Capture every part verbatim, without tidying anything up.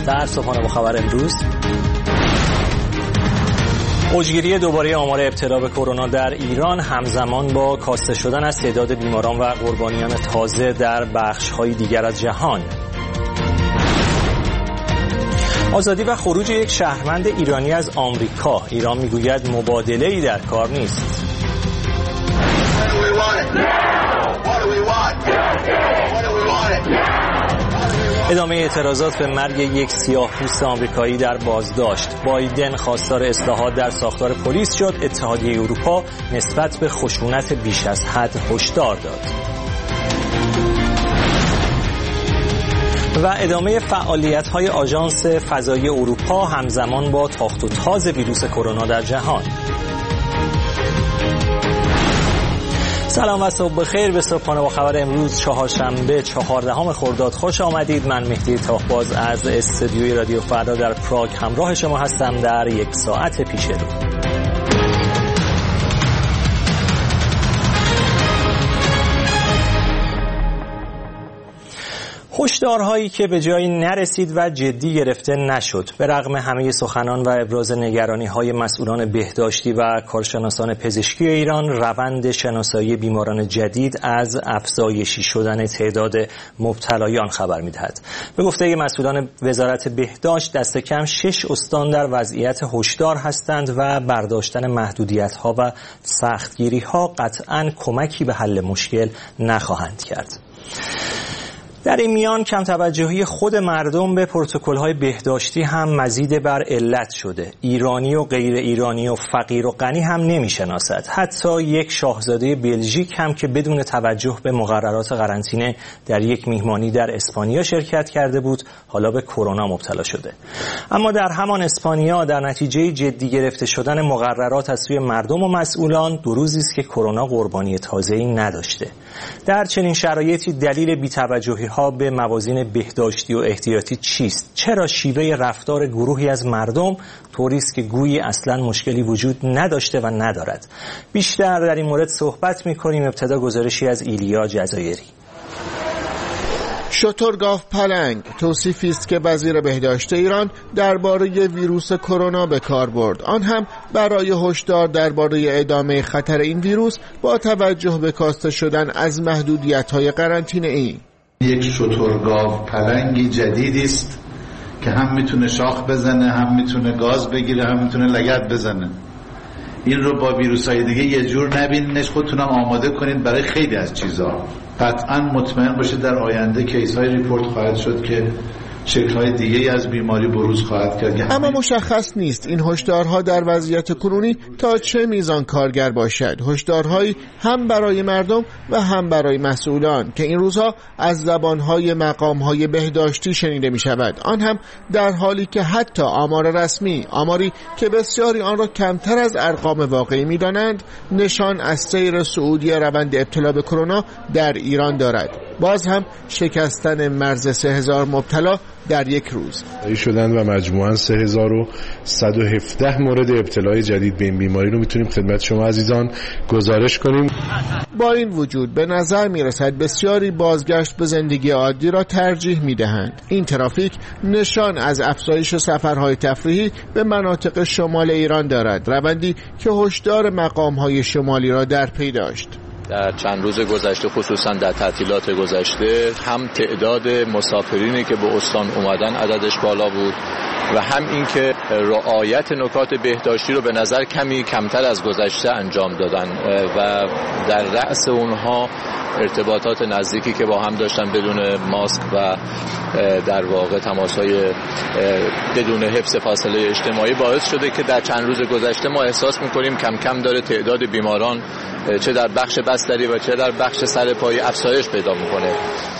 در صبحانه با خبر امروز، اوجگیری دوباره آمار ابتلا به کرونا در ایران همزمان با کاسته شدن از تعداد بیماران و قربانیان تازه در بخش‌های دیگر از جهان. آزادی و خروج یک شهروند ایرانی از آمریکا. ایران میگوید مبادله‌ای در کار نیست. ادامه اعتراضات به مرگ یک سیاه‌پوست آمریکایی در بازداشت. بایدن خواستار اصلاحات در ساختار پلیس شد. اتحادیه اروپا نسبت به خشونت بیش از حد هشدار داد. و ادامه فعالیت‌های آژانس فضایی اروپا همزمان با تاخت و تاز ویروس کرونا در جهان. سلام و صبح بخیر به صبحانه با خبر امروز چهارشنبه چهاردهم خرداد خوش آمدید. من مهدی تاخباز از استودیوی رادیو فردا در پراگ همراه شما هستم در یک ساعت پیش رو. هشدارهایی که به جایی نرسید و جدی گرفته نشد. به رغم همه سخنان و ابراز نگرانی‌های مسئولان بهداشتی و کارشناسان پزشکی ایران، روند شناسایی بیماران جدید از افزایشی شدن تعداد مبتلایان خبر می‌دهد. به گفته مسئولان وزارت بهداشت، دست کم شش استان در وضعیت هشدار هستند و برداشتن محدودیت‌ها و سختگیری‌ها قطعاً کمکی به حل مشکل نخواهند کرد. در این میان کم توجهی خود مردم به پروتکل‌های بهداشتی هم مزید بر علت شده. ایرانی و غیر ایرانی و فقیر و غنی هم نمی‌شناسد. حتی یک شاهزاده بلژیک هم که بدون توجه به مقررات قرنطینه در یک میهمانی در اسپانیا شرکت کرده بود، حالا به کرونا مبتلا شده. اما در همان اسپانیا در نتیجه جدی گرفته شدن مقررات از سوی مردم و مسئولان، دو روزی است که کرونا قربانی تازه‌ای نداشته. در چنین شرایطی دلیل بی‌توجهی ها به موازین بهداشتی و احتیاطی چیست؟ چرا شیوه رفتار گروهی از مردم طوری است که گویی اصلا مشکلی وجود نداشته و ندارد؟ بیشتر در این مورد صحبت می‌کنیم. ابتدا گزارشی از ایلیا جزایری. شترگاو پلنگ توصیفی است که وزیر بهداشت ایران درباره ویروس کرونا به کار برد، آن هم برای هشدار درباره ادامه خطر این ویروس با توجه به کاسته شدن از محدودیت‌های قرنطینه‌ای. یک شترگاو پلنگی جدیدی است که هم میتونه شاخ بزنه، هم میتونه گاز بگیره، هم میتونه لگد بزنه. این رو با ویروس‌های دیگه یه جور نبینینش، خودتونم آماده کنید برای خیلی از چیزها. قطعاً مطمئن باشید در آینده کیس‌های ریپورت خواهد شد که شکل‌های دیگه از بیماری بروز خواهد کرد. اما مشخص نیست این هشدارها در وضعیت کنونی تا چه میزان کارگر باشد. هشدارهایی هم برای مردم و هم برای مسئولان که این روزها از زبانهای مقامهای بهداشتی شنیده می شود، آن هم در حالی که حتی آمار رسمی، آماری که بسیاری آن را کمتر از ارقام واقعی می دانند، نشان از سیر صعودی روند ابتلا به کرونا در ایران دارد. باز هم شکستن مرز سه هزار مبتلا در یک روز شدن و مجموعاً سه هزار و صد و هفده مورد ابتلای جدید به این بیماری رو میتونیم خدمت شما عزیزان گزارش کنیم. با این وجود به نظر میرسد بسیاری بازگشت به زندگی عادی را ترجیح میدهند. این ترافیک نشان از افزایش سفرهای تفریحی به مناطق شمال ایران دارد، روندی که هشدار مقامهای شمالی را در پی داشت. در چند روز گذشته، خصوصا در تعطیلات گذشته، هم تعداد مسافرینی که به استان اومدن عددش بالا بود و هم اینکه رعایت نکات بهداشتی رو به نظر کمی کمتر از گذشته انجام دادن و در رأس اونها ارتباطات نزدیکی که با هم داشتن بدون ماسک و در واقع تماس‌های بدون حفظ فاصله اجتماعی باعث شده که در چند روز گذشته ما احساس می‌کنیم کم کم داره تعداد بیماران چه در بخش بستری و چه در بخش سرپایی افزایش پیدا می‌کنه.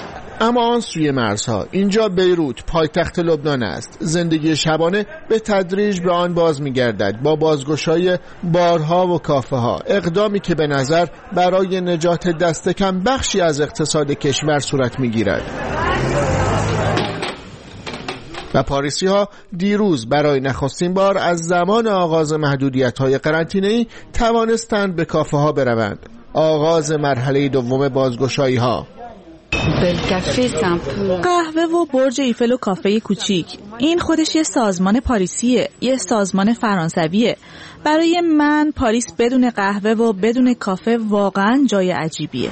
اما آن سوی مرزها، اینجا بیروت پایتخت لبنان است. زندگی شبانه به تدریج به آن باز می‌گردد با بازگشای بارها و کافه‌ها، اقدامی که به نظر برای نجات دست کم بخشی از اقتصاد کشور صورت می‌گیرد. و پاریسی ها دیروز برای نخستین بار از زمان آغاز محدودیت‌های قرنطینه‌ای توانستند به کافه ها بروند. آغاز مرحله دوم بازگشایی ها. قهوه و برج ایفل و کافه کوچیک، این خودش یه سازمان پاریسیه، یه سازمان فرانسویه. برای من پاریس بدون قهوه و بدون کافه واقعا جای عجیبیه.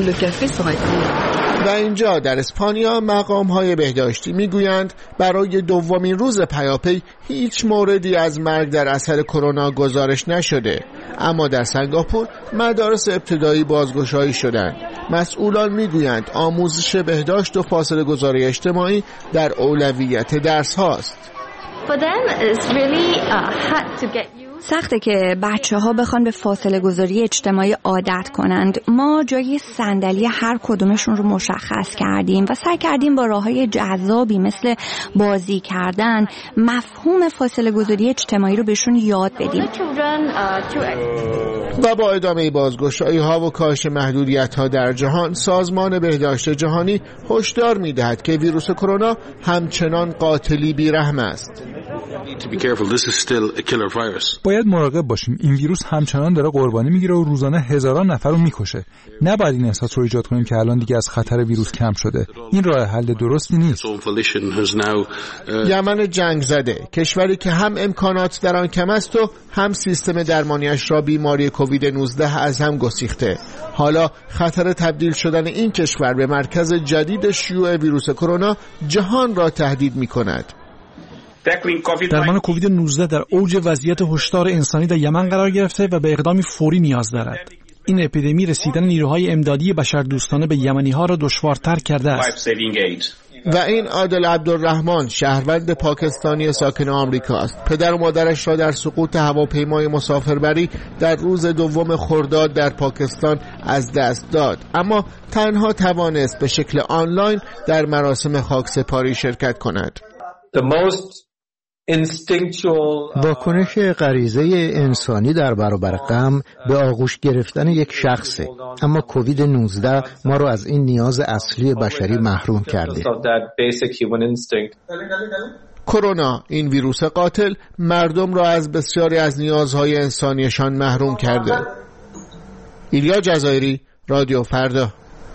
و اینجا در اسپانیا مقام‌های بهداشتی میگویند برای دومین روز پیاپی هیچ موردی از مرگ در اثر کرونا گزارش نشده، اما در سنگاپور مدارس ابتدایی بازگشایی شدند. مسئولان میگویند آموزش بهداشت و فاصله گذاری اجتماعی در اولویت درس هاست. سخته که بچه ها بخوان به فاصله گذاری اجتماعی عادت کنند. ما جای صندلی هر کدومشون رو مشخص کردیم و سعی کردیم با راههای جذابی مثل بازی کردن مفهوم فاصله گذاری اجتماعی رو بهشون یاد بدیم. و با ادامه بازگشایی ها و کاهش محدودیت ها در جهان، سازمان بهداشت جهانی هشدار می‌دهد که ویروس کرونا همچنان قاتلی بی‌رحم است. باید مراقب باشیم. این ویروس همچنان داره قربانی میگیره و روزانه هزاران نفر رو میکشه. نباید این احساس رو ایجاد کنیم که الان دیگه از خطر ویروس کم شده. این راه حل درستی نیست. یمن جنگ زده، کشوری که هم امکانات در آن کم است و هم سیستم درمانیش را بیماری کووید نوزده از هم گسیخته. حالا خطر تبدیل شدن این کشور به مرکز جدید شیوع ویروس کرونا جهان را تهدید می‌کند. درمان کووید نوزده در اوج وضعیت هشدار انسانی در یمن قرار گرفته و به اقدامی فوری نیاز دارد. این اپیدمی رسیدن نیروهای امدادی بشردوستانه به یمنی‌ها را دشوارتر کرده است. و این عادل عبدالرحمن، شهروند پاکستانی ساکن آمریکا است. پدر و مادرش را در سقوط هواپیمای مسافربری در روز دوم خرداد در پاکستان از دست داد، اما تنها توانست به شکل آنلاین در مراسم خاکسپاری شرکت کند. واکنش غریزه انسانی در برابر غم به آغوش گرفتن یک شخصه، اما کووید نوزده ما رو از این نیاز اصلی بشری محروم کرده. کرونا، این ویروس قاتل، مردم را از بسیاری از نیازهای انسانیشان محروم کرده. ایلیا جزایری، رادیو فردا.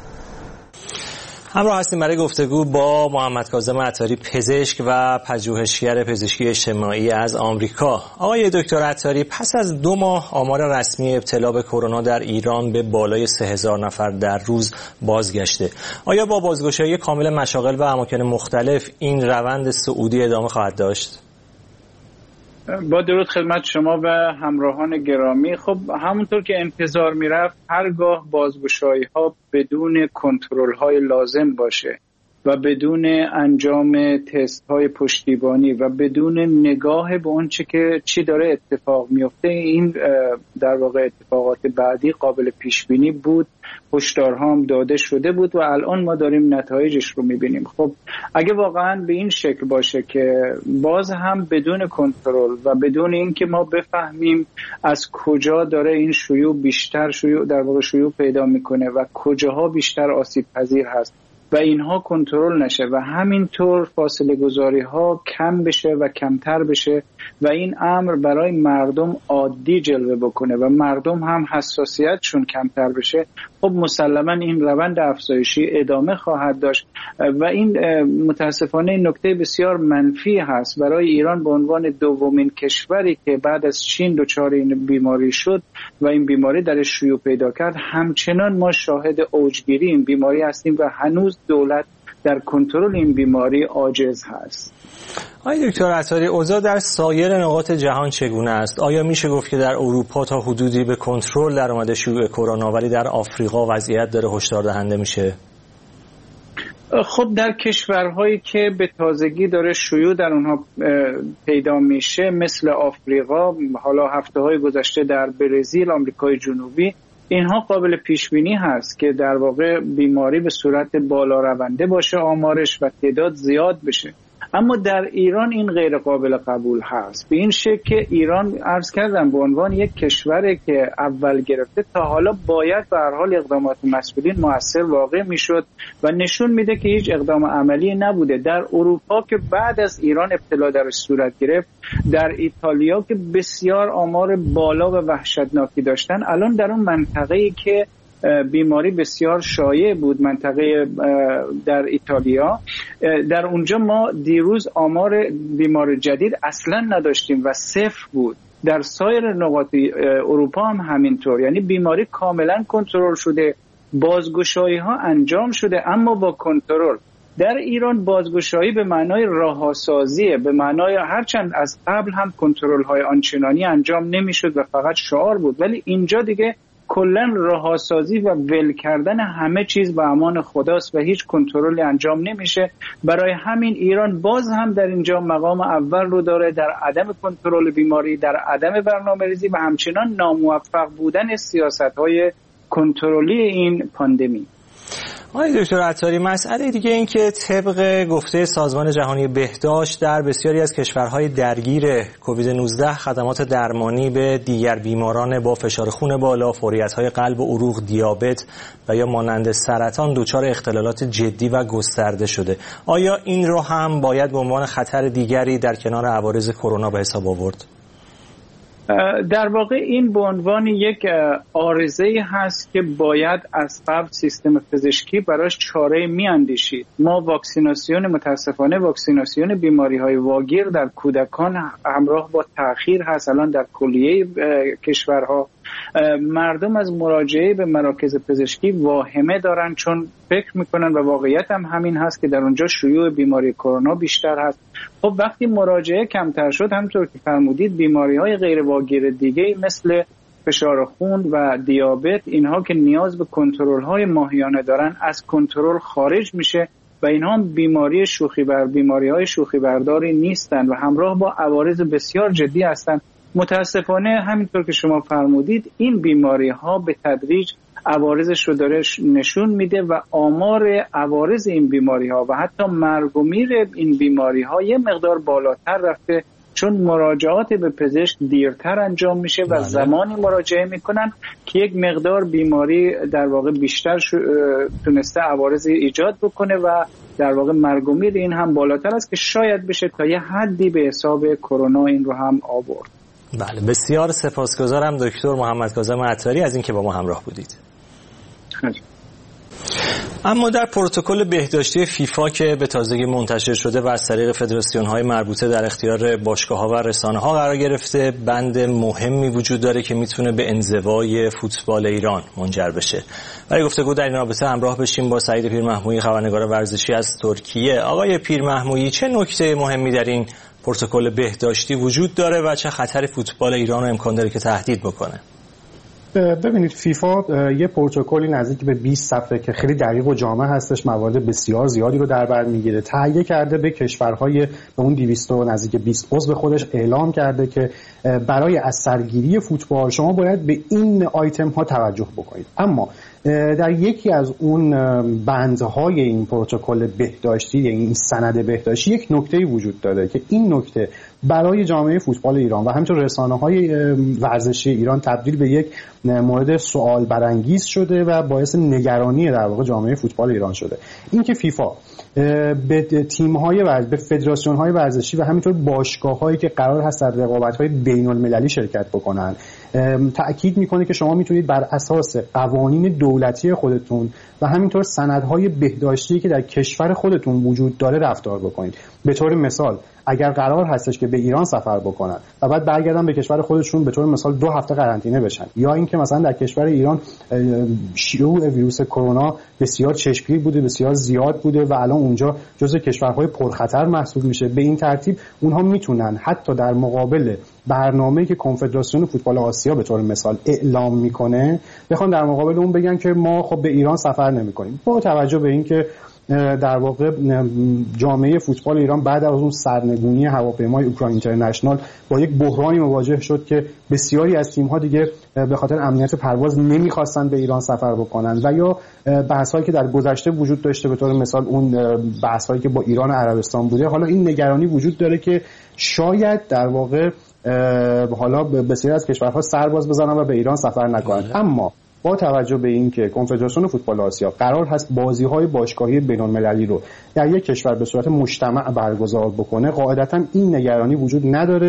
همراه هستیم برای گفتگو با محمد کاظم عطاری، پزشک و پژوهشگر پزشکی اجتماعی از آمریکا. آقای دکتر عطاری، پس از دو ماه آمار رسمی ابتلا به کرونا در ایران به بالای سه هزار نفر در روز بازگشته. آیا با بازگشایی کامل مشاغل و اماکن مختلف این روند صعودی ادامه خواهد داشت؟ با درود خدمت شما و همراهان گرامی. خب همونطور که انتظار میرفت، هرگاه بازگشایی ها بدون کنترل های لازم باشه و بدون انجام تست های پشتیبانی و بدون نگاه به اون چه که چی داره اتفاق میفته، این در واقع اتفاقات بعدی قابل پیش بینی بود، هشدارها هم داده شده بود و الان ما داریم نتایجش رو میبینیم. خب اگه واقعا به این شکل باشه که باز هم بدون کنترل و بدون اینکه ما بفهمیم از کجا داره این شیوع بیشتر شیوع در واقع شیوع پیدا میکنه و کجاها بیشتر آسیب پذیر هست و اینها کنترل نشه و همینطور فاصله گذاری ها کم بشه و کمتر بشه و این امر برای مردم عادی جلوه بکنه و مردم هم حساسیتشون کمتر بشه، خب مسلما این روند افزایشی ادامه خواهد داشت و این متاسفانه این نکته بسیار منفی هست برای ایران به عنوان دومین کشوری که بعد از چین دچار این بیماری شد و این بیماری در شیوع پیدا کرد. همچنان ما شاهد اوجگیری این بیماری هستیم و هنوز دولت در کنترل این بیماری عاجز هست. آقای دکتر عطاری، اوضاع در سایر نقاط جهان چگونه است؟ آیا میشه گفت که در اروپا تا حدودی به کنترل در اومده شیوع کرونا، ولی در آفریقا وضعیت داره هشدار دهنده میشه؟ خب در کشورهایی که به تازگی داره شیوع در اونها پیدا میشه مثل آفریقا، حالا هفته های گذشته در برزیل، آمریکای جنوبی، اینها قابل پیش بینی هست که در واقع بیماری به صورت بالا رونده باشه آمارش و تعداد زیاد بشه. اما در ایران این غیر قابل قبول هست. به این شکل که ایران عرض کردم به عنوان یک کشوری که اول گرفته تا حالا باید به هر حال اقدامات مسئولین مؤثر واقع میشد و نشون میده که هیچ اقدام عملی نبوده. در اروپا که بعد از ایران ابتلا درش صورت گرفت، در ایتالیا که بسیار آمار بالا و وحشتناکی داشتن، الان در اون منطقه‌ای که بیماری بسیار شایع بود منطقه در ایتالیا. در اونجا ما دیروز آمار بیمار جدید اصلا نداشتیم و صفر بود. در سایر نقاط اروپا هم همینطور، یعنی بیماری کاملا کنترل شده، بازگشایی ها انجام شده اما با کنترل. در ایران بازگشایی به معنای راهسازیه، به معنای هرچند از قبل هم کنترل های آنچنانی انجام نمیشد و فقط شعار بود، ولی اینجا دیگه کلا راهسازی و ول کردن همه چیز به امان خداست و هیچ کنترلی انجام نمیشه. برای همین ایران باز هم در اینجا مقام اول رو داره در عدم کنترل بیماری، در عدم برنامه‌ریزی و همچنان ناموفق بودن سیاست‌های کنترلی این پاندمی. آقای دکتر عطاری، مسئله دیگه این که طبق گفته سازمان جهانی بهداشت در بسیاری از کشورهای درگیر کووید نوزده خدمات درمانی به دیگر بیماران با فشار خون بالا، فوریت‌های قلب و عروق، دیابت و یا مانند سرطان دچار اختلالات جدی و گسترده شده. آیا این رو هم باید به عنوان خطر دیگری در کنار عوارض کرونا به حساب آورد؟ در واقع این به عنوان یک عارضه‌ای هست که باید از قبل سیستم پزشکی براش چاره میاندیشید. ما واکسیناسیون متاسفانه واکسیناسیون بیماری‌های واگیر در کودکان همراه با تأخیر هست. الان در کلیه کشورها مردم از مراجعه به مراکز پزشکی واهمه دارن، چون فکر میکنن و واقعیت هم همین هست که در اونجا شیوع بیماری کرونا بیشتر هست. خب وقتی مراجعه کمتر شد، همونطور که فرمودید بیماری‌های غیر واگیر دیگه مثل فشار خون و دیابت، اینها که نیاز به کنترل‌های ماهیانه دارن از کنترل خارج میشه و اینها هم بیماری شوخی بر بیماری‌های شوخی برداری نیستن و همراه با عوارض بسیار جدی هستند. متاسفانه همینطور که شما فرمودید این بیماری ها به تدریج عوارضش رو داره نشون میده و آمار عوارض این بیماری ها و حتی مرگ و میر این بیماری ها یه مقدار بالاتر رفته، چون مراجعات به پزشک دیرتر انجام میشه و زمانی مراجعه میکنن که یک مقدار بیماری در واقع بیشتر تونسته عوارض ایجاد بکنه و در واقع مرگ و میر این هم بالاتر است که شاید بشه تا یه حدی به حساب کرونا این رو هم آورد. بله، بسیار سپاسگزارم دکتر محمد کاظم عطاری از اینکه با ما همراه بودید. خیلی. اما در پروتکل بهداشتی فیفا که به تازگی منتشر شده و از طریق فدراسیون‌های مربوطه در اختیار باشگاه‌ها و رسانه‌ها قرار گرفته، بند مهمی وجود داره که میتونه به انزوای فوتبال ایران منجر بشه. برای گفتگو در این رابطه همراه بشیم با سعید پیرمحمویی، خبرنگار ورزشی از ترکیه. آقای پیرمحمویی، چه نکته مهمی در این پروتکل بهداشتی وجود داره و چه خطری فوتبال ایران رو امکان داره که تهدید بکنه؟ ببینید، فیفا یه پروتکلی نزدیک به بیست صفحه که خیلی دقیق و جامع هستش، موارد بسیار زیادی رو در بر میگیره، تهیه کرده، به کشورهای به اون دویست و نزدیک بیست عضو خودش اعلام کرده که برای از سرگیری فوتبال شما باید به این آیتم ها توجه بکنید. اما در یکی از اون بندهای این پروتکل بهداشتی، یعنی این سند بهداشتی، یک نکته‌ای وجود داره که این نکته برای جامعه فوتبال ایران و همینطور رسانه‌های ورزشی ایران تبدیل به یک مورد سوال برانگیز شده و باعث نگرانی در واقع جامعه فوتبال ایران شده. این که فیفا به تیم‌های ورزشی، به فدراسیون‌های ورزشی و همینطور باشگاه‌هایی که قرار هست در رقابت‌های بین‌المللی شرکت بکنن تأکید میکنه که شما میتونید بر اساس قوانین دولتی خودتون و همینطور سندهای بهداشتی که در کشور خودتون وجود داره رفتار بکنید. به طور مثال اگر قرار هستش که به ایران سفر بکنن و بعد برگردن به کشور خودشون، به طور مثال دو هفته قرنطینه بشن، یا اینکه مثلا در کشور ایران شیوع ویروس کرونا بسیار چشمگیر بوده، بسیار زیاد بوده و الان اونجا جزو کشورهای پرخطر محسوب میشه، به این ترتیب اونها میتونن حتی در مقابل برنامه‌ای که کنفدراسیون فوتبال آسیا به طور مثال اعلام میکنه بخوان در مقابل اون بگن که ما خب به ایران سفر نمی‌کنیم، با توجه به اینکه در واقع جامعه فوتبال ایران بعد از اون سرنگونی هواپیمای اوکراین اینترنشنال با یک بحرانی مواجه شد که بسیاری از تیم‌ها دیگه به خاطر امنیت پرواز نمی‌خواستن به ایران سفر بکنن و یا بحث‌هایی که در گذشته وجود داشته، به طور مثال اون بحث‌هایی که با ایران و عربستان بوده، حالا این نگرانی وجود داره که شاید در واقع حالا بسیاری از کشورها سرباز بزنن و به ایران سفر نکنن. اما با توجه به اینکه کنفدراسیون فوتبال آسیا قرار هست بازی‌های باشگاهی بین‌المللی رو در یک کشور به صورت مجتمع برگزار بکنه، قاعدتاً این نگرانی وجود نداره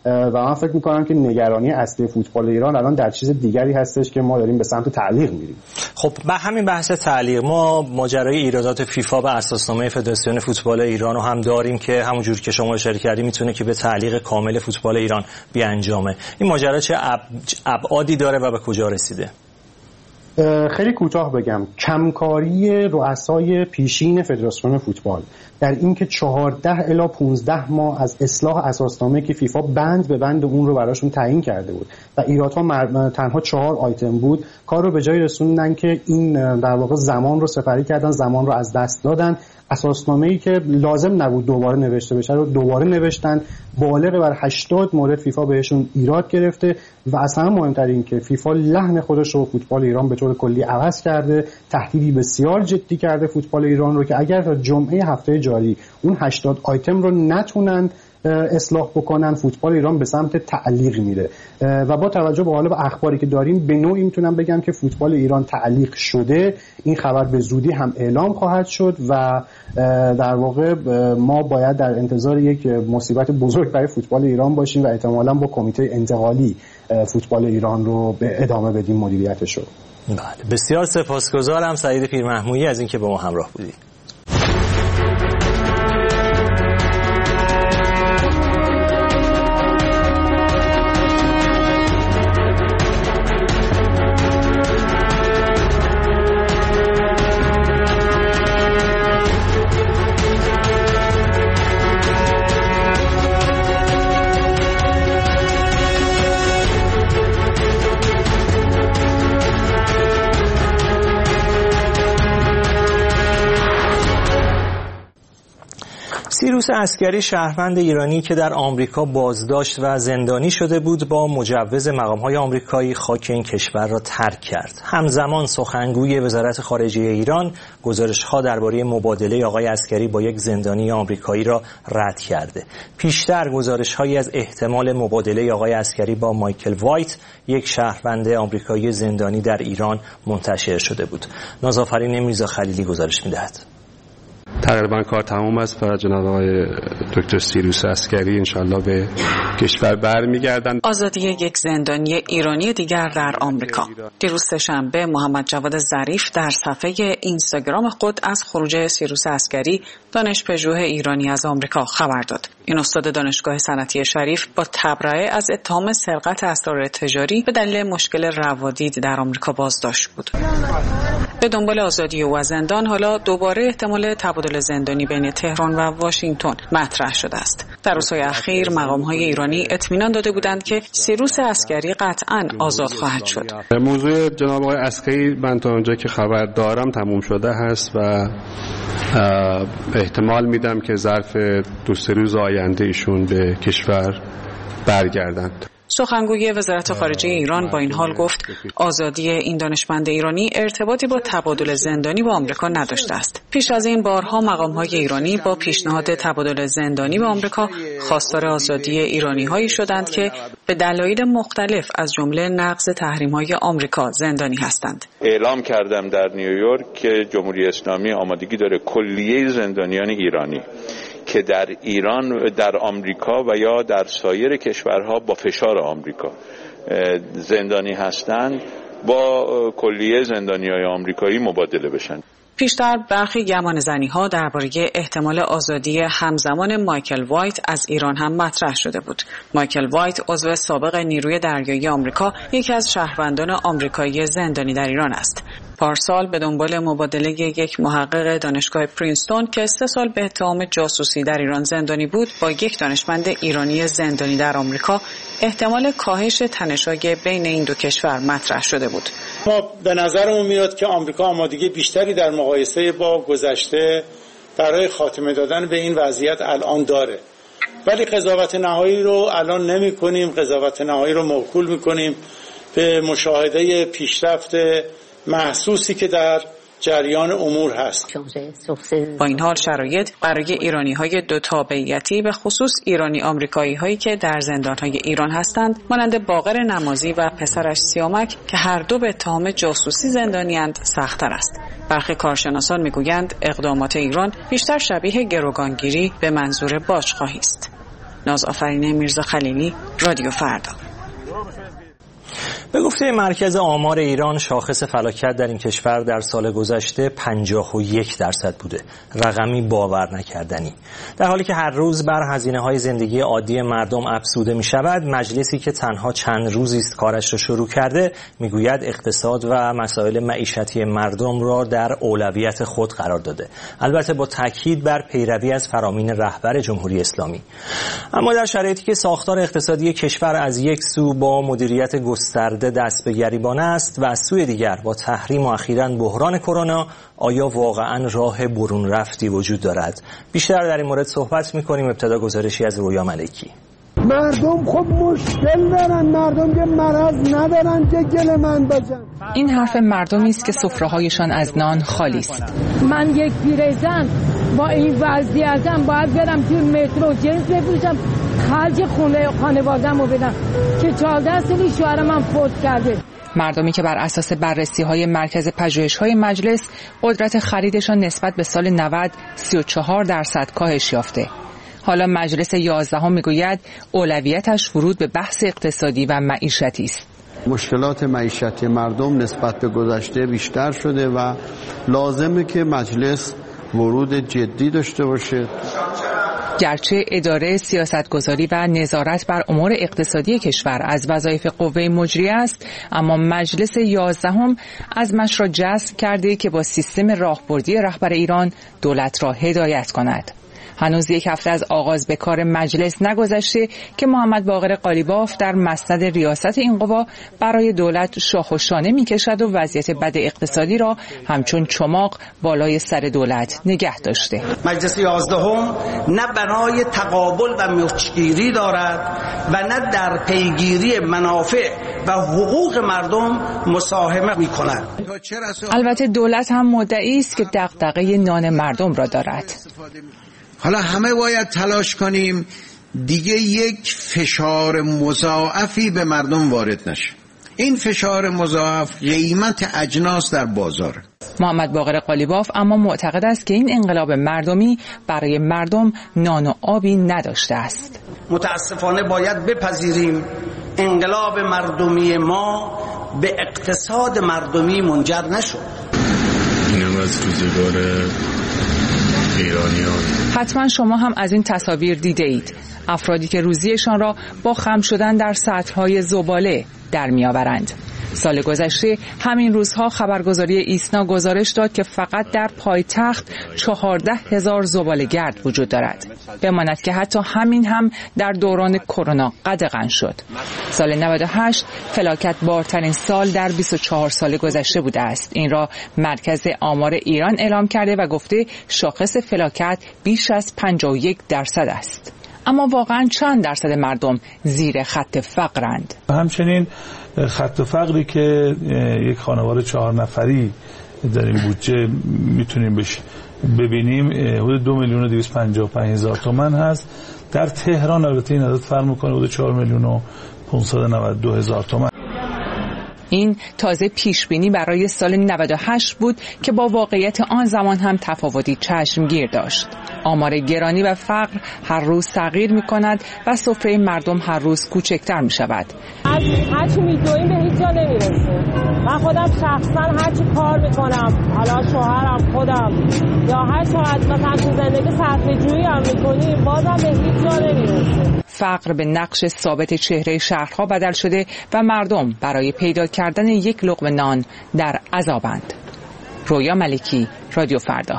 و من فکر میکنم که نگرانی اصلی فوتبال ایران الان در چیز دیگری هستش که ما داریم به سمت تعلیق میریم. خب به همین بحث تعلیق، ما ماجرای ایرادات فیفا به اساسنامه فدراسیون فوتبال ایران رو هم داریم که همونجور که شما اشاره کردید میتونه که به تعلیق کامل فوتبال ایران بیانجامه. این ماجرا چه ابعادی داره و به کجا رسیده؟ خیلی کوتاه بگم، کمکاری رؤسای پیشین فدراسیون فوتبال در اینکه چهارده الی پانزده ماه از اصلاح اساسنامه که فیفا بند به بند اون رو براشون تعیین کرده بود و ایرادها تنها چهار آیتم بود، کار رو به جای رسوندن که این در واقع زمان رو سپری کردن، زمان رو از دست دادن. اساسنامه‌ای که لازم نبود دوباره نوشته بشه رو دوباره نوشتن. بالغ بر هشتاد مورد فیفا بهشون ایراد گرفته و اصلا مهمتر این که فیفا لحن خودش رو فوتبال ایران به طور کلی عوض کرده، تهدیدی بسیار جدی کرده فوتبال ایران رو که اگر تا جمعه هفته جاری اون هشتاد آیتم رو نتونن اصلاح بکنن، فوتبال ایران به سمت تعلیق میره. و با توجه به حالا به اخباری که داریم به نوعی میتونم بگم که فوتبال ایران تعلیق شده. این خبر به زودی هم اعلام خواهد شد و در واقع ما باید در انتظار یک مصیبت بزرگ برای فوتبال ایران باشیم و احتمالاً با کمیته انتقالی فوتبال ایران رو به ادامه بدیم مدیریتش رو. بله، بسیار سپاسگزارم سعید پیرمحمودی از اینکه با ما همراه بودی. سیروس عسکری شهروند ایرانی که در آمریکا بازداشت و زندانی شده بود با مجوز مقام‌های آمریکایی خاک این کشور را ترک کرد. همزمان سخنگوی وزارت خارجه ایران گزارش‌ها درباره مبادله آقای عسکری با یک زندانی آمریکایی را رد کرده. پیشتر گزارش‌هایی از احتمال مبادله آقای عسکری با مایکل وایت، یک شهروند آمریکایی زندانی در ایران، منتشر شده بود. نازآفرین میرزا خلیلی گزارش می‌دهد. تقریبا کار تمام است و جناب آقای دکتر سیروس عسکری انشالله به کشور برمیگردند. آزادی یک زندانی ایرانی دیگر در آمریکا. دیروز سه‌شنبه محمد جواد ظریف در صفحه اینستاگرام خود از خروج سیروس عسکری، دانشپژوه ایرانی از آمریکا خبر داد. این استاد دانشگاه صنعتی شریف با تبرئه از اتهام سرقت اسرار تجاری به دلیل مشکل روادید در آمریکا بازداشت بود. به دنبال آزادی او از زندان حالا دوباره احتمال تبادل زندانی بین تهران و واشنگتن مطرح شده است. در روزهای اخیر مقام‌های ایرانی اطمینان داده بودند که سیروس عسکری قطعاً آزاد خواهد شد. موضوع جناب آقای عسکری من تا اونجا که خبر دارم تموم شده است و احتمال میدم که ظرف دو سه روز آینده ایشون به کشور برگردند. سخنگوی وزارت خارجه ایران با این حال گفت آزادی این دانشمند ایرانی ارتباطی با تبادل زندانی با آمریکا نداشته است. پیش از این بارها مقام‌های ایرانی با پیشنهاد تبادل زندانی با آمریکا خواستار آزادی ایرانی‌هایی شدند که به دلایل مختلف از جمله نقض تحریم‌های آمریکا زندانی هستند. اعلام کردم در نیویورک که جمهوری اسلامی آمادگی داره کلیه زندانیان ایرانی که در ایران، در آمریکا و یا در سایر کشورها با فشار آمریکا زندانی هستند با کلیه زندانیای آمریکایی مبادله بشن. پیشتر برخی گمانه‌زنی‌ها درباره احتمال آزادی همزمان مایکل وایت از ایران هم مطرح شده بود. مایکل وایت عضو سابق نیروی دریایی آمریکا، یکی از شهروندان آمریکایی زندانی در ایران است. پارسال به دنبال مبادله یک محقق دانشگاه پرینستون که سه سال به اتهام جاسوسی در ایران زندانی بود با یک دانشمند ایرانی زندانی در آمریکا، احتمال کاهش تنش‌های بین این دو کشور مطرح شده بود. ما به نظرمون میاد که آمریکا آمادگی بیشتری در مقایسه با گذشته برای خاتمه دادن به این وضعیت الان داره، ولی قضاوت نهایی رو الان نمی کنیم. قضاوت نهایی رو موکول میکنیم به مشاهده پیشرفت محسوسی که در جریان امور هست. با این حال شرایط برای ایرانی‌های دو تابعیتی به خصوص ایرانی آمریکایی‌هایی که در زندان‌های ایران هستند، مانند باقر نمازی و پسرش سیامک که هر دو به اتهام جاسوسی زندانی‌اند، سخت‌تر است. برخی کارشناسان می‌گویند اقدامات ایران بیشتر شبیه گروگانگیری به منظور باجخواهی است. ناز آفرین میرزا خلیلی، رادیو فردا. به گفته مرکز آمار ایران، شاخص فلاکت در این کشور در سال گذشته پنجاه و یک درصد بوده، رقمی باور نکردنی. در حالی که هر روز بر هزینه‌های زندگی عادی مردم افزوده می‌شود، مجلسی که تنها چند روزی است کارش را شروع کرده، میگوید اقتصاد و مسائل معیشتی مردم را در اولویت خود قرار داده، البته با تاکید بر پیروی از فرامین رهبر جمهوری اسلامی. اما در شرایطی که ساختار اقتصادی کشور از یک سو با مدیریت گسترده دست به گریبان است و از سوی دیگر با تحریم و اخیراً بحران کرونا، آیا واقعاً راه برون رفتی وجود دارد؟ بیشتر در این مورد صحبت می‌کنیم. ابتدا گزارشی از رویا ملکی. مردم خب مشکل دارن، مردم که مرض ندارن که گل من بزن. این حرف مردمی است که سفره‌هایشان از نان خالی است. من یک پیرزن با این وضعیتم باید برم توی مترو جنس بپوشم، خرج خونه خانواده‌مو بدم که چهارده سالی شوهر من فوت کرده. مردمی که بر اساس بررسی‌های مرکز پژوهش‌های مجلس قدرت خریدشان نسبت به سال نود سی و چهار درصد کاهش یافته. حالا مجلس یازدهم میگوید اولویتش ورود به بحث اقتصادی و معیشتی است. مشکلات معیشتی مردم نسبت به گذشته بیشتر شده و لازمه که مجلس ورود جدی داشته باشه. گرچه اداره سیاستگذاری و نظارت بر امور اقتصادی کشور از وظایف قوه مجریه است، اما مجلس یازدهم عزمش را جزم کرده که با سیستم راهبردی رهبر ایران دولت را هدایت کند. هنوز یک هفته از آغاز به کار مجلس نگذشته که محمد باقر قالیباف در مسند ریاست این قوا برای دولت شاخ و شانه می‌کشد و وضعیت بد اقتصادی را همچون چماق بالای سر دولت نگه داشته. مجلس یازدهم نه بنای تقابل و مچگیری دارد و نه در پیگیری منافع و حقوق مردم مساهمه می‌کند. البته دولت هم مدعی است که دغدغه نان مردم را دارد. حالا همه باید تلاش کنیم دیگه یک فشار مضاعفی به مردم وارد نشه. این فشار مضاعف قیمت اجناس در بازار. محمد باقر قالیباف اما معتقد است که این انقلاب مردمی برای مردم نان و آبی نداشته است. متاسفانه باید بپذیریم انقلاب مردمی ما به اقتصاد مردمی منجر نشد. اینم از روزگار ایرانیان. حتما شما هم از این تصاویر دیده اید. افرادی که روزیشان را با خم شدن در سطل‌های زباله در می‌آورند. سال گذشته همین روزها خبرگزاری ایسنا گزارش داد که فقط در پایتخت چهارده هزار زباله‌گرد وجود دارد. بماند که حتی همین هم در دوران کرونا قدغن شد. سال نود و هشت فلاکت بارترین سال در بیست و چهار سال گذشته بوده است. این را مرکز آمار ایران اعلام کرده و گفته شاخص فلاکت بیش از پنجاه و یک درصد است. اما واقعا چند درصد مردم زیر خط فقرند؟ همچنین خط فقری که یک خانواده چهار نفری در این بودجه میتونیم بش ببینیم حدود دو میلیون و دویست و پنجاه و پنج هزار تومان هست. در تهران البته این عدد فرق میکنه، حدود چهار میلیون و پانصد و نود و دو هزار تومان. این تازه پیشبینی برای سال نود و هشت بود که با واقعیت آن زمان هم تفاوتی چشمگیر داشت. آمار گرانی و فقر هر روز تغییر می کند و سفره مردم هر روز کوچکتر می شود. هرچی می دویم به هیچ جا نمی رسه. من خودم شخصا هرچی کار می کنم، حالا شوهرم، خودم یا هر چقدر مثلا تو زندگی صرفه جویی هم می کنیم، بازم به هیچ جا نمی رسه. فقر به نقش ثابت چهره شهرها بدل شده و مردم برای پیدا کردن یک لقمه نان در عذابند. رویا ملکی، رادیو فردا.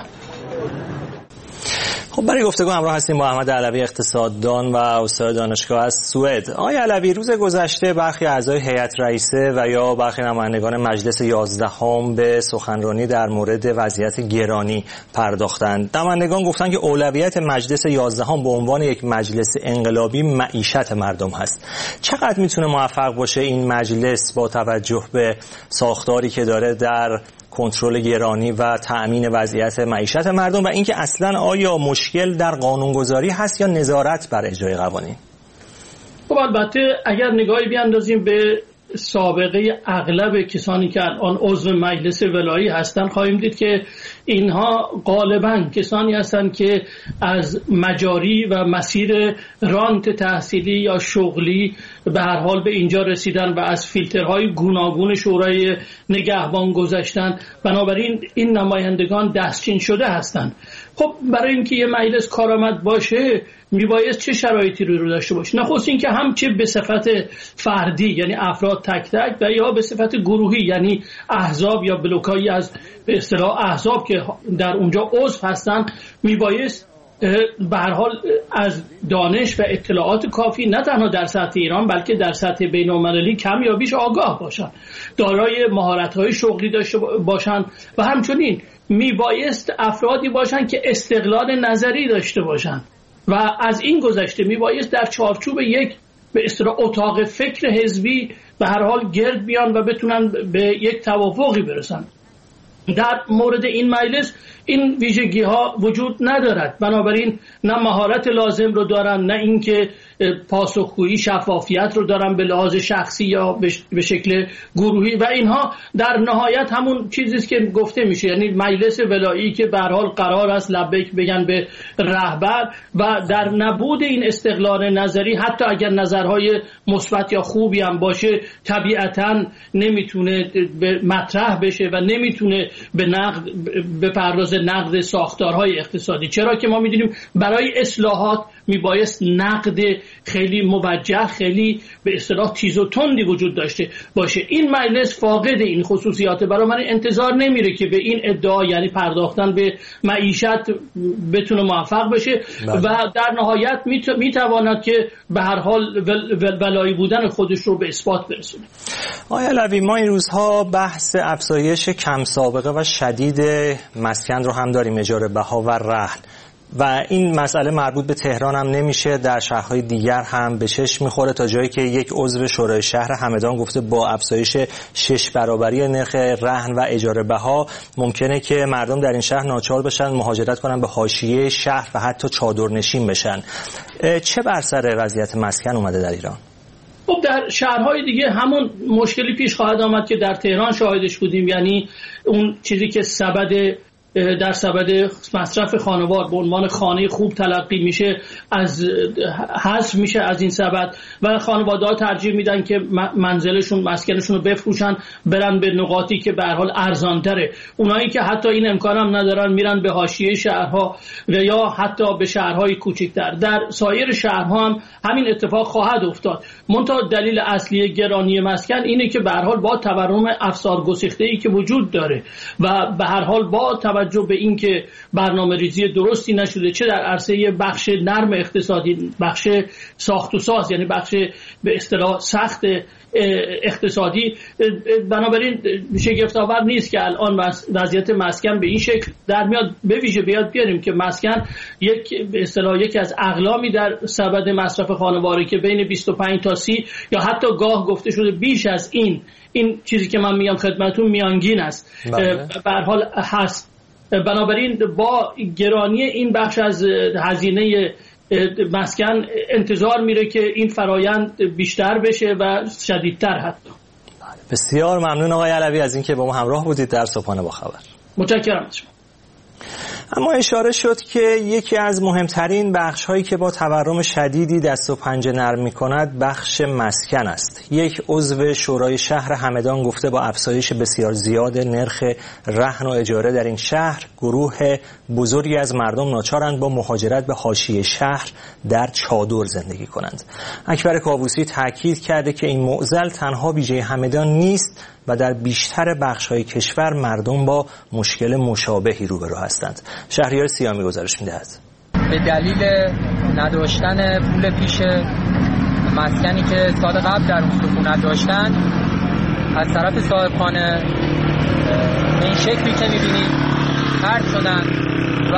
خب برای گفتگو همراه هستیم با احمد علوی، اقتصاددان و استاد دانشگاه از سوئد. آقای علوی، روز گذشته برخی اعضای هیئت رئیسه و یا برخی نمایندگان مجلس یازدهم به سخنرانی در مورد وضعیت گرانی پرداختند. نمایندگان گفتند که اولویت مجلس یازدهم به عنوان یک مجلس انقلابی معیشت مردم هست. چقدر میتونه موفق باشه این مجلس با توجه به ساختاری که داره در کنترل گرانی و تأمین وضعیت معیشت مردم و اینکه اصلا آیا مشکل در قانونگذاری هست یا نظارت بر اجرای قوانین؟ خب البته اگر نگاهی بیاندازیم به سابقه اغلب کسانی که الان عضو مجلس ولایی هستند خواهیم دید که اینها غالبا کسانی هستند که از مجاری و مسیر رانت تحصیلی یا شغلی به هر حال به اینجا رسیدن و از فیلترهای گوناگون شورای نگهبان گذشتن. بنابراین این نمایندگان دستچین شده هستند. خب برای اینکه یه مجلس کارآمد باشه میبایست چه شرایطی رو داشته باشه؟ نخست اینکه هم چه به صفت فردی یعنی افراد تک تک و یا به صفت گروهی یعنی احزاب یا بلوکایی از به اصطلاح احزاب که در اونجا عضو هستن میبایست به هر حال از دانش و اطلاعات کافی نه تنها در سطح ایران بلکه در سطح بین‌المللی کم یا بیش آگاه باشن، دارای مهارت‌های شغلی داشته باشن و همچنین میبایست افرادی باشن که استقلال نظری داشته باشن و از این گذشته میبایست در چارچوب یک به اصطلاح اتاق فکر حزبی به هر حال گرد بیان و بتونن به یک توافقی برسن. در مورد این مجلس این ویژگی ها وجود ندارد، بنابراین نه مهارت لازم رو دارن، نه اینکه پاسخگویی شفافیت رو دارن به لحاظ شخصی یا به شکل گروهی و اینها در نهایت همون چیزی است که گفته میشه، یعنی مجلس ولایی که به هر حال قرار است لبیک بگن به رهبر و در نبود این استقلال نظری حتی اگر نظرهای مثبت یا خوبی هم باشه طبیعتاً نمیتونه به مطرح بشه و نمیتونه به نقد به پرداز نقد ساختارهای اقتصادی، چرا که ما میدونیم برای اصلاحات میبایست نقد خیلی موجه خیلی به اصطلاح تیز و تندی وجود داشته باشه. این مجلس فاقد این خصوصیات، برای من انتظار نمیره که به این ادعا یعنی پرداختن به معیشت بتونه موفق بشه بله. و در نهایت میتواند که به هر حال ول ول ولایی بودن خودش رو به اثبات برسونه. آقای علوی، ما این روزها بحث افزایش کم سابقه و شدید مسکن رو هم داریم، اجاره بها و رهن، و این مسئله مربوط به تهران هم نمیشه، در شهرهای دیگر هم به چشم میخوره تا جایی که یک عضو شورای شهر همدان گفته با افزایش شش برابری نرخ رهن و اجاره بها ممکنه که مردم در این شهر ناچار بشن مهاجرت کنن به حاشیه شهر و حتی چادرنشین بشن. چه بر سر وضعیت مسکن اومده در ایران؟ خب در شهرهای دیگه همون مشکلی پیش خواهد آمد که در تهران شاهدش بودیم، یعنی اون چیزی که سبد در سبد مصرف خانوار به عنوان خانه خوب تلقی میشه از حذف میشه از این سبد و خانواده‌ها ترجیح میدن که منزلشون مسکنشون رو بفروشن برن به نقاطی که به هر حال ارزان‌تره. اونایی که حتی این امکان هم ندارن میرن به حاشیه شهرها و یا حتی به شهرهای کوچکتر. در سایر شهرها هم همین اتفاق خواهد افتاد. منتها دلیل اصلی گرانی مسکن اینه که به هر حال با تورم افسار گسیخته‌ای که وجود داره و به هر حال با توجه به اینکه برنامه ریزی درستی نشده چه در عرصه بخش نرم اقتصادی، بخش ساخت و ساز یعنی بخش به اصطلاح سخت اقتصادی، بنابراین شگفت‌آور نیست که الان وضعیت مسکن به این شکل در میاد. به ویژه بیاد بیاریم که مسکن یک به اصطلاح یکی از اقلامی در سبد مصرف خانواری که بین بیست و پنج تا سی یا حتی گاه گفته شده بیش از این این چیزی که من میگم خدمتتون میانگین است به هر حال هست. بنابراین با گرانی این بخش از هزینه مسکن انتظار میره که این فرایند بیشتر بشه و شدیدتر حتی. بسیار ممنون آقای علوی از اینکه با ما همراه بودید در صبحانه با خبر. متشکرم از شما. اما اشاره شد که یکی از مهمترین بخش هایی که با تورم شدیدی دست و پنجه نرم می کند بخش مسکن است. یک عضو شورای شهر همدان گفته با افزایش بسیار زیاد نرخ رهن و اجاره در این شهر گروه بزرگی از مردم ناچارند با مهاجرت به حاشیه شهر در چادر زندگی کنند. اکبر کاووسی تاکید کرده که این معضل تنها ویژه همدان نیست و در بیشتر بخش‌های کشور مردم با مشکل مشابهی روبرو هستند. شهریار سیامی گزارش می‌دهد. به دلیل نداشتن پول پیش مسکنی که سال قبل در اون سکونت داشتن از طرف صاحبخانه این شکلی که می‌بینید خرج شدن و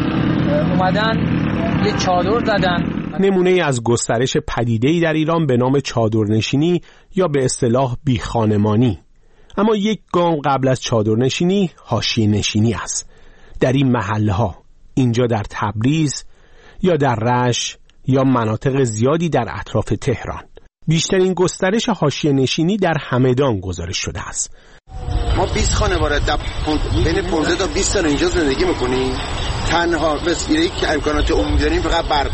اومدن یه چادر زدن. نمونه از گسترش پدیده‌ای در ایران به نام چادرنشینی یا به اصطلاح بیخانمانی. اما یک گام قبل از چادرنشینی حاشیه نشینی است. در این محله‌ها، اینجا در تبریز یا در رشت یا مناطق زیادی در اطراف تهران، بیشترین گسترش حاشیه نشینی در همدان گزارش شده است. ما بیست خانواده در بین پانزده تا بیست سال اینجا زندگی میکنیم. تنها وسیله‌ای که امکانات عمومی داریم فقط برقه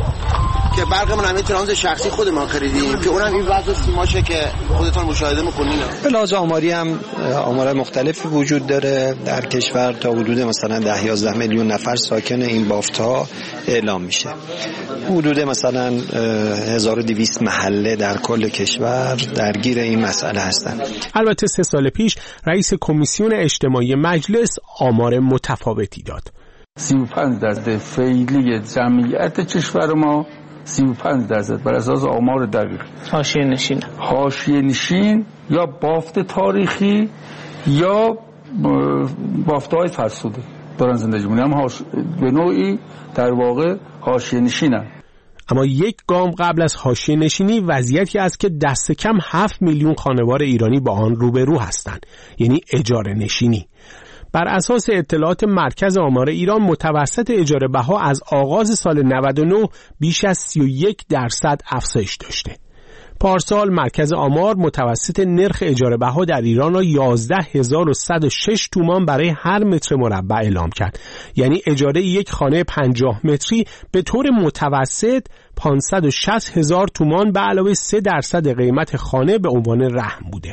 که برقمون همین ترانز شخصی خود ما خریدیم که اونم این وضع سیماشه که خودتون مشاهده میکنین. به لحاظ آماری هم آمار مختلفی وجود داره. در کشور تا حدود مثلا ده یازده میلیون نفر ساکن این بافت‌ها اعلام میشه. حدود مثلا هزار و دویست محله در کل کشور درگیر این مسئله هستند. البته سه سال پیش رئیس کمیسیون اجتماعی مجلس آمار متفاوتی داد. سی و پنج درصد فعلی جمعیت کشور ما سی و پنج درصد بر اساس آمار دقیق حاشیه نشین حاشیه نشین یا بافت تاریخی یا بافت‌های فرسوده دارن زندگی می‌کنن، هم به نوعی در واقع حاشیه نشینن. اما یک گام قبل از حاشیه نشینی وضعیتی است که دست کم هفت میلیون خانوار ایرانی با آن روبرو هستند، یعنی اجاره نشینی. بر اساس اطلاعات مرکز آمار ایران متوسط اجاره بها از آغاز سال نود و نه بیش از سی و یک درصد افزایش داشته. پارسال مرکز آمار متوسط نرخ اجاره بها در ایران را یازده هزار و صد و شش تومان برای هر متر مربع اعلام کرد. یعنی اجاره یک خانه پنجاه متری به طور متوسط پانصد و شصت هزار تومان به علاوه سه درصد قیمت خانه به عنوان رهن بوده.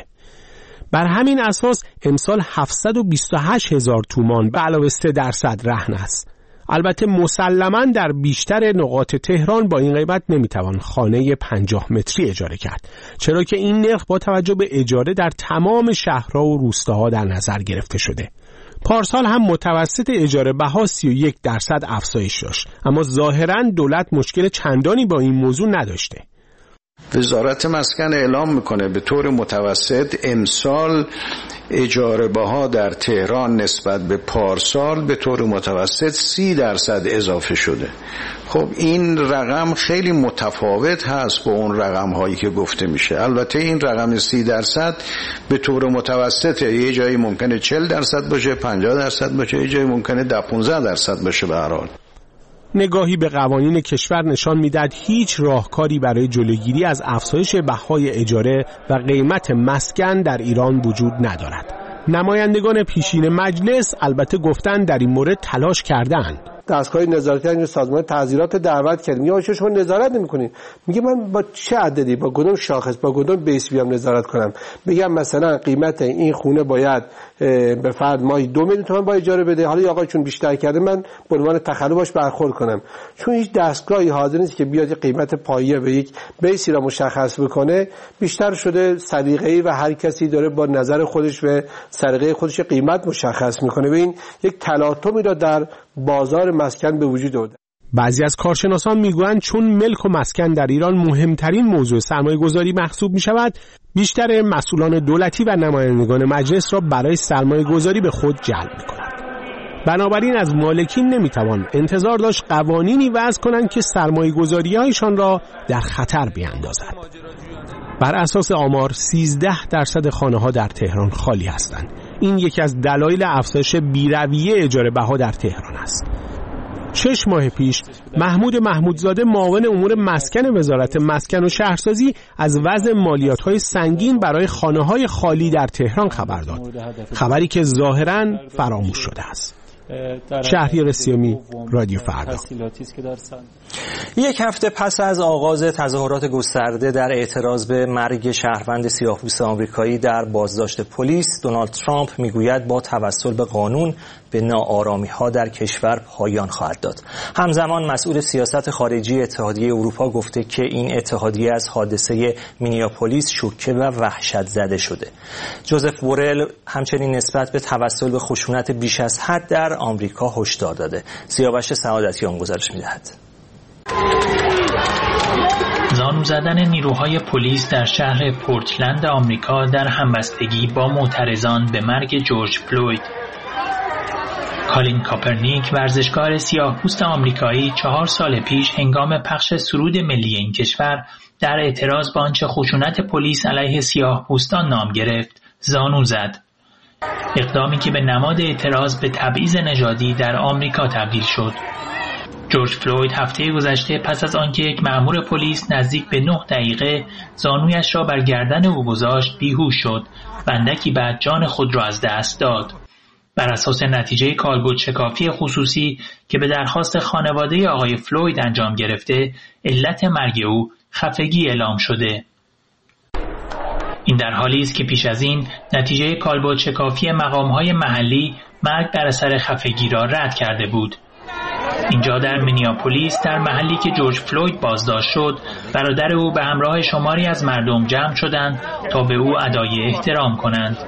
بر همین اساس امسال هفتصد و بیست و هشت هزار تومان به علاوه سه درصد رهن است. البته مسلماً در بیشتر نقاط تهران با این قیمت نمیتوان خانه پنجاه متری اجاره کرد، چرا که این نرخ با توجه به اجاره در تمام شهرها و روستاها در نظر گرفته شده. پارسال هم متوسط اجاره بها سی و یک درصد افزایش داشت، اما ظاهراً دولت مشکل چندانی با این موضوع نداشته. وزارت مسکن اعلام میکنه به طور متوسط امسال اجاره بها در تهران نسبت به پارسال به طور متوسط سی درصد اضافه شده. خب این رقم خیلی متفاوت هست با اون رقم هایی که گفته میشه. البته این رقم سی درصد به طور متوسط یه جایی ممکنه چهل درصد باشه، پنجاه درصد باشه، یه جایی ممکنه ده پانزده درصد باشه. به هر حال نگاهی به قوانین کشور نشان میدهد هیچ راهکاری برای جلوگیری از افزایش بهای اجاره و قیمت مسکن در ایران وجود ندارد. نمایندگان پیشین مجلس البته گفتند در این مورد تلاش کردند. دستگاه نظارتی این سازمان تعزیرات دعوت کرد. میگه آشا شما نظارت نمی‌کنید. میگه من با چه عددی، با کدوم شاخص، با کدوم بیس بیام نظارت کنم؟ میگم مثلا قیمت این خونه باید به فرد ماهی دو میلیون تومان با اجاره بده. حالا آقا چون بیشتر کرده من به عنوان تخلف باش برخورد کنم. چون هیچ دستگاهی حاضر نیست که بیاد قیمت پایه به یک بیسی را مشخص بکنه. بیشتر شده سلیقه‌ای و هر کسی داره با نظر خودش و سلیقه خودش قیمت مشخص میکنه. ببین یک تلاطمی را در بازار مسکن به وجود آورده. بعضی از کارشناسان میگویند چون ملک و مسکن در ایران مهمترین موضوع سرمایه گذاری محسوب می شود، بیشتر مسئولان دولتی و نمایندگان مجلس را برای سرمایه گذاری به خود جلب می کنند. بنابراین از مالکین نمیتوان انتظار داشت قوانینی وضع کنند که سرمایه گذاری هایشان را در خطر بیاندازد. بر اساس آمار سیزده درصد خانه ها در تهران خالی هستند. این یکی از دلایل افزایش بی‌رویه اجاره بها در تهران است. شش ماه پیش محمود محمودزاده معاون امور مسکن وزارت مسکن و شهرسازی از وضع مالیات‌های سنگین برای خانه‌های خالی در تهران خبر داد. خبری که ظاهراً فراموش شده است. شهریار سیامی، رادیو فردا. یک هفته پس از آغاز تظاهرات گسترده در اعتراض به مرگ شهروند سیاه‌پوست آمریکایی در بازداشت پلیس، دونالد ترامپ میگوید با توسل به قانون به ناآرامی‌ها در کشور پایان خواهد داد. همزمان مسئول سیاست خارجی اتحادیه اروپا گفته که این اتحادیه از حادثه مینیاپولیس شوکه و وحشت زده شده. جوزف بورل همچنین نسبت به توسل به خشونت بیش از حد در آمریکا هشدار داده. سیاوش سعادتیان گزارش می‌دهد. زانو زدن نیروهای پلیس در شهر پورتلند آمریکا در همبستگی با معترضان به مرگ جورج فلوید. کالین کاپرنیک، ورزشکار سیاه‌پوست آمریکایی، چهار سال پیش هنگام پخش سرود ملی این کشور در اعتراض با آنچه خشونت پلیس علیه سیاه‌پوستان نام گرفت، زانو زد. اقدامی که به نماد اعتراض به تبعیض نژادی در آمریکا تبدیل شد. جورج فلوید هفته گذشته پس از آنکه یک مأمور پلیس نزدیک به نه دقیقه زانویش را بر گردن او گذاشت بیهوش شد و اندکی بعد جان خود را از دست داد. بر اساس نتیجه کالبد شکافی خصوصی که به درخواست خانواده آقای فلوید انجام گرفته، علت مرگ او خفگی اعلام شده. این در حالی است که پیش از این نتیجه کالبد شکافی مقام‌های محلی مرگ بر اثر خفگی را رد کرده بود. اینجا در مینیاپولیس، در محلی که جورج فلوید بازداشت شد، برادر او به همراه شماری از مردم جمع شدند تا به او ادای احترام کنند.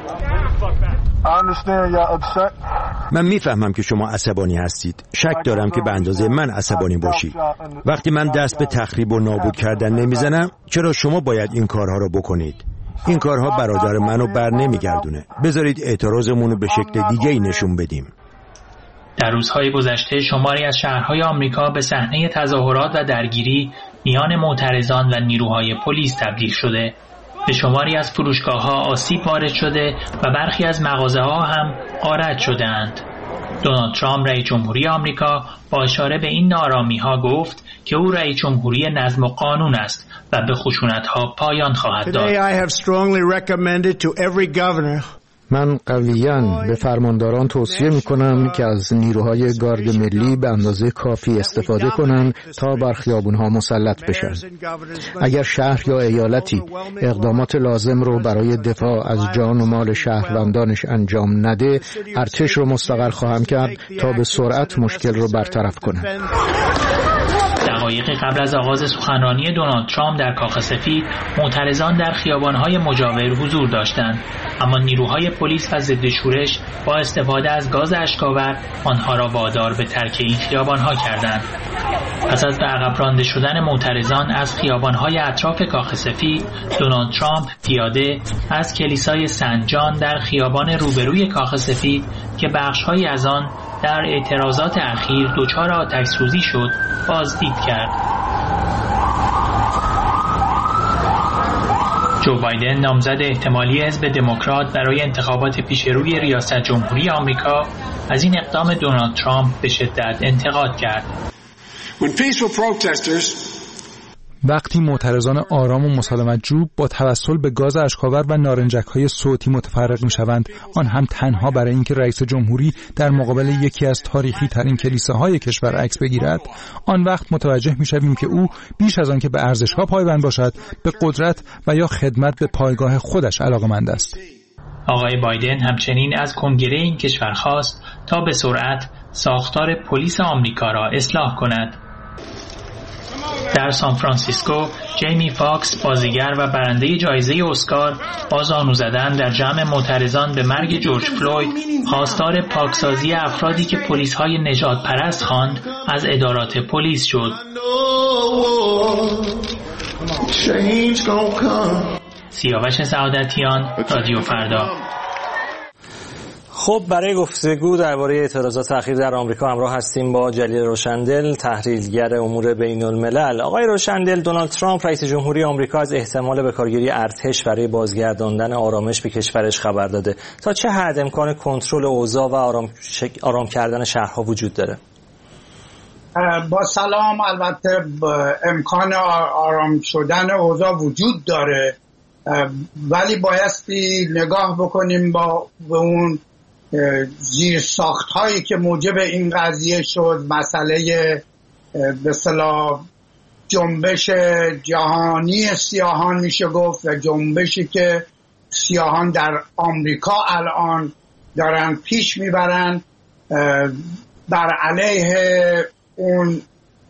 من میفهمم که شما عصبانی هستید. شک دارم که به اندازه من عصبانی باشید. وقتی من دست به تخریب و نابود کردن نمیزنم، چرا شما باید این کارها را بکنید؟ این کارها برادر منو بر نمیگردونه. بذارید اعتراضمون رو به شکل دیگه‌ای نشون بدیم. در روزهای گذشته شماری از شهرهای آمریکا به صحنه تظاهرات و درگیری میان معترضان و نیروهای پلیس تبدیل شده. به شماری از فروشگاه‌ها آسیب وارد شده و برخی از مغازه‌ها هم غارت شده‌اند. دونالد ترامپ رئیس جمهوری آمریکا با اشاره به این ناآرامی‌ها گفت که او رئیس جمهوری نظم و قانون است و به خشونت‌ها پایان خواهد داد. من قویاً به فرمانداران توصیه می‌کنم که از نیروهای گارد ملی به اندازه کافی استفاده کنند تا بر خیابون‌ها مسلط بشن. اگر شهر یا ایالتی اقدامات لازم رو برای دفاع از جان و مال شهروندانش انجام نده، ارتش رو مستقر خواهم کرد تا به سرعت مشکل رو برطرف کنه. دقایقی قبل از آغاز سخنرانی دونالد ترامپ در کاخ سفید، معترضان در خیابان‌های مجاور حضور داشتند، اما نیروهای پلیس و ضد شورش با استفاده از گاز اشک‌آور آنها را وادار به ترک این خیابان‌ها کردند. پس از به عقب رانده شدن معترضان از خیابان‌های اطراف کاخ سفید، دونالد ترامپ پیاده از کلیسای سنت جان در خیابان روبروی کاخ سفید که بخش‌هایی از آن در اعتراضات اخیر دچار آتش‌سوزی شد، بازدید کرد. جو بایدن، نامزد احتمالی حزب دموکرات برای انتخابات پیشروی ریاست جمهوری آمریکا، از این اقدام دونالد ترامپ به شدت انتقاد کرد. وقتی معترضان آرام و مسالمت‌جو با توسل به گاز اشک‌آور و نارنجک‌های صوتی متفرق می‌شوند، آن هم تنها برای اینکه رئیس جمهوری در مقابل یکی از تاریخی ترین کلیساهای کشور عکس بگیرد، آن وقت متوجه می‌شویم که او بیش از آن که به ارزش‌ها پایبند باشد، به قدرت و یا خدمت به پایگاه خودش علاقه‌مند است. آقای بایدن همچنین از کنگره این کشور خواست تا به سرعت ساختار پلیس آمریکا را اصلاح کند. در سان فرانسیسکو، جیمی فاکس، بازیگر و برنده جایزه اسکار، با زانو زدن در جمع معترضان به مرگ جورج فلوید، خواستار پاکسازی افرادی که پلیس‌های نژاد پرست خواند، از ادارات پلیس شد. سیاوش سعادتیان، رادیو فردا. خب برای گفتگو درباره اعتراضات اخیر در آمریکا همراه هستیم با جلیل روشندل، تحلیلگر امور بین الملل. آقای روشندل، دونالد ترامپ رئیس جمهوری آمریکا از احتمال به کارگیری ارتش برای بازگرداندن آرامش به کشورش خبر داده. تا چه حد امکان کنترل اوضاع و آرام, شک... آرام کردن شهرها وجود داره؟ با سلام، البته امکان آرام شدن اوضاع وجود داره، ولی بایستی نگاه بکنیم با به اون زیر ساخت هایی که موجب این قضیه شد. مسئله به اصطلاح جنبش جهانی سیاهان میشه گفت و جنبشی که سیاهان در آمریکا الان دارن پیش میبرن بر علیه اون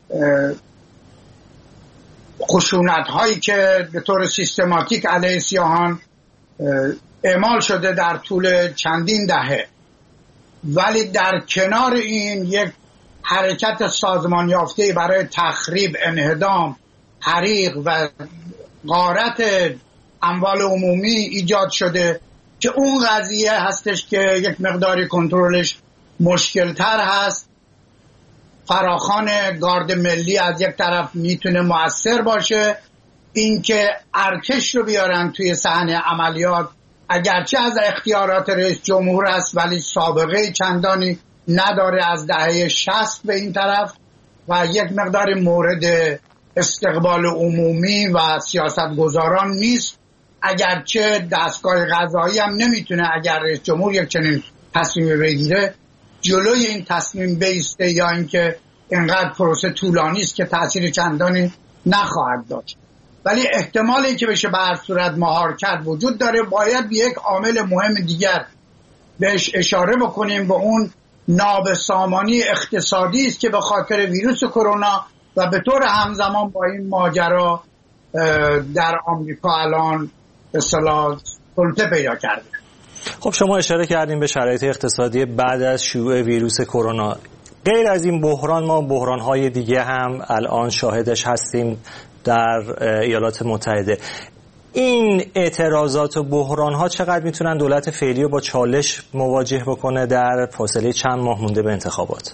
خشونت هایی که به طور سیستماتیک علیه سیاهان اعمال شده در طول چندین دهه. ولی در کنار این یک حرکت سازمان یافته برای تخریب، انهدام، حریق و غارت اموال عمومی ایجاد شده که اون قضیه هستش که یک مقداری کنترلش مشکل تر هست. فراخوان گارد ملی از یک طرف میتونه مؤثر باشه، اینکه ارتش رو بیارن توی صحنه عملیات اگرچه از اختیارات رئیس جمهور است ولی سابقه چندانی نداره از دهه شصت به این طرف و یک مقدار مورد استقبال عمومی و سیاستگزاران نیست، اگرچه دستگاه قضایی هم نمیتونه اگر رئیس جمهور یک چنین تصمیم بگیره جلوی این تصمیم بیسته یا اینکه اینقدر پروسه طولانی است که تأثیر چندانی نخواهد داشت. ولی احتمال اینکه بشه به هر صورت مهار کرد وجود داره. باید یک عامل مهم دیگر بهش اشاره بکنیم، به اون نابسامانی اقتصادی است که به خاطر ویروس کرونا و به طور همزمان با این ماجرا در آمریکا الان به اصطلاح سلطه پیدا کرده. خب شما اشاره کردیم به شرایط اقتصادی بعد از شیوع ویروس کرونا. غیر از این بحران ما بحران‌های دیگه هم الان شاهدش هستیم در ایالات متحده. این اعتراضات و بحران‌ها چقدر میتونن دولت فعلی رو با چالش مواجه بکنه در فاصله چند ماه مونده به انتخابات؟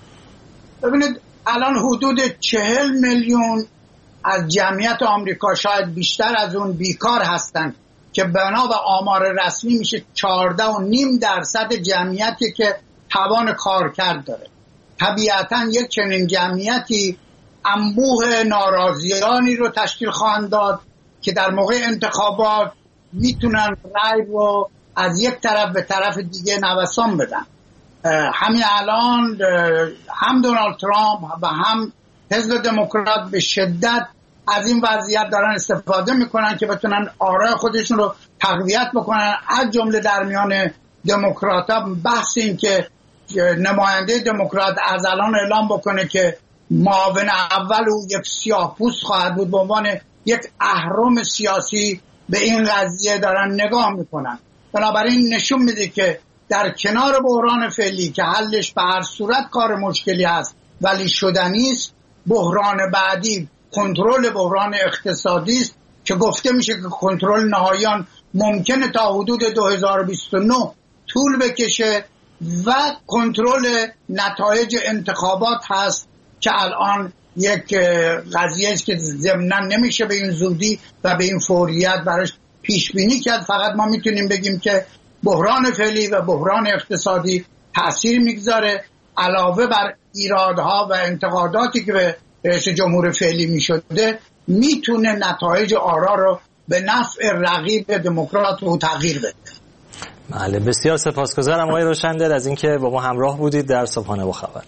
ببینید الان حدود چهل میلیون از جمعیت آمریکا، شاید بیشتر از اون، بیکار هستند که بنا به آمار رسمی میشه چهارده و نیم درصد جمعیتی که توان کارکرد داره. طبیعتا یک چنین جمعیتی انبوه ناراضیانی رو تشکیل خواهند داد که در موقع انتخابات میتونن رای رو از یک طرف به طرف دیگه نوسان بدن. همین الان هم دونالد ترامپ و هم حزب دموکرات به شدت از این وضعیت دارن استفاده میکنن که بتونن آرای خودشون رو تقویت بکنن. از جمله در میان دموکرات‌ها بحث این که نماینده دموکرات از الان اعلام بکنه که معاون اول او یک سیاه‌پوست خواهد بود، به عنوان یک اهرم سیاسی به این قضیه دارن نگاه میکنن. بنابراین نشون میده که در کنار بحران فعلی که حلش به هر صورت کار مشکلی است ولی شدنی است، بحران بعدی کنترل بحران اقتصادی است که گفته میشه که کنترل نهاییان ممکنه تا حدود دو هزار و بیست و نه طول بکشه و کنترل نتایج انتخابات هست که الان یک قضیه است که ضمناً نمیشه به این زودی و به این فوریت براش پیش بینی کرد. فقط ما میتونیم بگیم که بحران فعلی و بحران اقتصادی تأثیر میگذاره، علاوه بر ایرادها و انتقاداتی که به رئیس جمهور فعلی میشده میتونه نتایج آرا رو به نفع رقیب دموکرات رو تغییر بده. بله، بسیار سپاسگزارم آقای روشندل از اینکه با ما همراه بودید در صبحانه با خبر.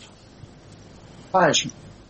خواهش.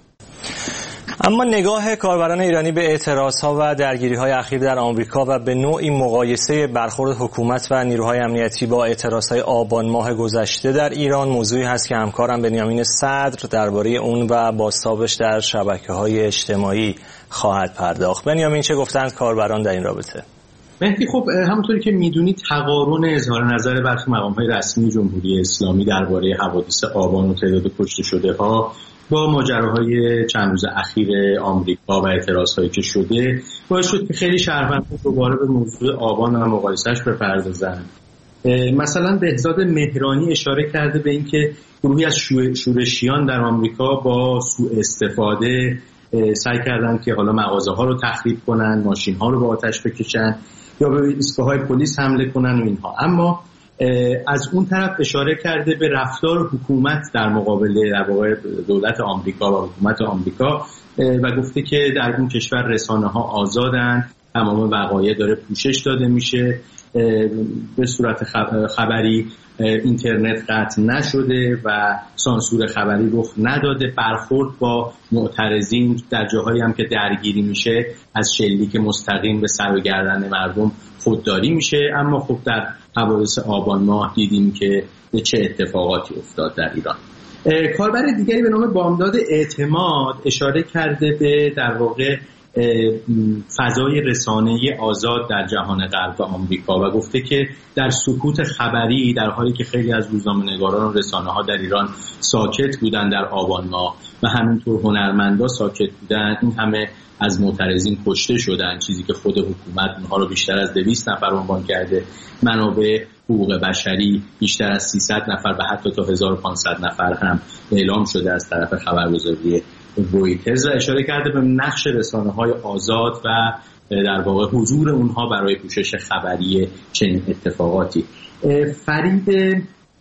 اما نگاه کاربران ایرانی به اعتراضها و درگیری‌های اخیر در آمریکا و به نوعی مقایسه برخورد حکومت و نیروهای امنیتی با اعتراضهای آبان ماه گذشته در ایران موضوعی هست که همکارم بنیامین صدر درباره اون و بازتابش در شبکه‌های اجتماعی خواهد پرداخت. بنیامین، چه گفتند کاربران در این رابطه؟ مهدی، خب همونطوری که میدونید تقارن اظهار نظر برخی مقام‌های رسمی جمهوری اسلامی درباره حوادث آبان و تعداد کشته شده‌ها با ماجراهای چند روز اخیر آمریکا و اعتراضهایی که شده باعث شد که خیلی شهروندان دوباره به موضوع آبان و مقایسه‌اش بپردازند. مثلا بهزاد مهرانی اشاره کرده به اینکه گروهی از شورشیان در آمریکا با سوء استفاده سعی کردن که حالا مغازه‌ها رو تخریب کنن، ماشین‌ها رو به آتش بکشن یا به ایستگاه‌های پلیس حمله کنن و اینها. اما از اون طرف اشاره کرده به رفتار حکومت در مقابل در واقع دولت آمریکا و حکومت آمریکا و گفته که در اون کشور رسانه‌ها آزادن، تمام وقایع داره پوشش داده میشه، به صورت خبری اینترنت قطع نشده و سانسور خبری رخ نداده، برخورد با معترضین در جاهایی هم که درگیری میشه از شلیک مستقیم به سر و گردن مردم خودداری میشه. اما خب در حوادث آبان ماه دیدیم که چه اتفاقاتی افتاد در ایران. کاربر دیگری به نام بامداد اعتماد اشاره کرده به در واقع فضای رسانه‌ای آزاد در جهان غرب و آمریکا و گفته که در سکوت خبری در حالی که خیلی از روزنامه‌نگاران و رسانه‌ها در ایران ساکت بودن در آبان ماه و همینطور هنرمندا ساکت بودن، این همه از معترضین کشته شدن، چیزی که خود حکومت اونها رو بیشتر از دویست نفر عنوان کرده، منابع حقوق بشری بیشتر از سیصد نفر و حتی تا هزار و پانصد نفر هم اعلام شده از طرف خبرگزاری رویترز و اشاره کرده به نقش رسانه‌های آزاد و در واقع حضور اونها برای پوشش خبری چنین اتفاقاتی. فرید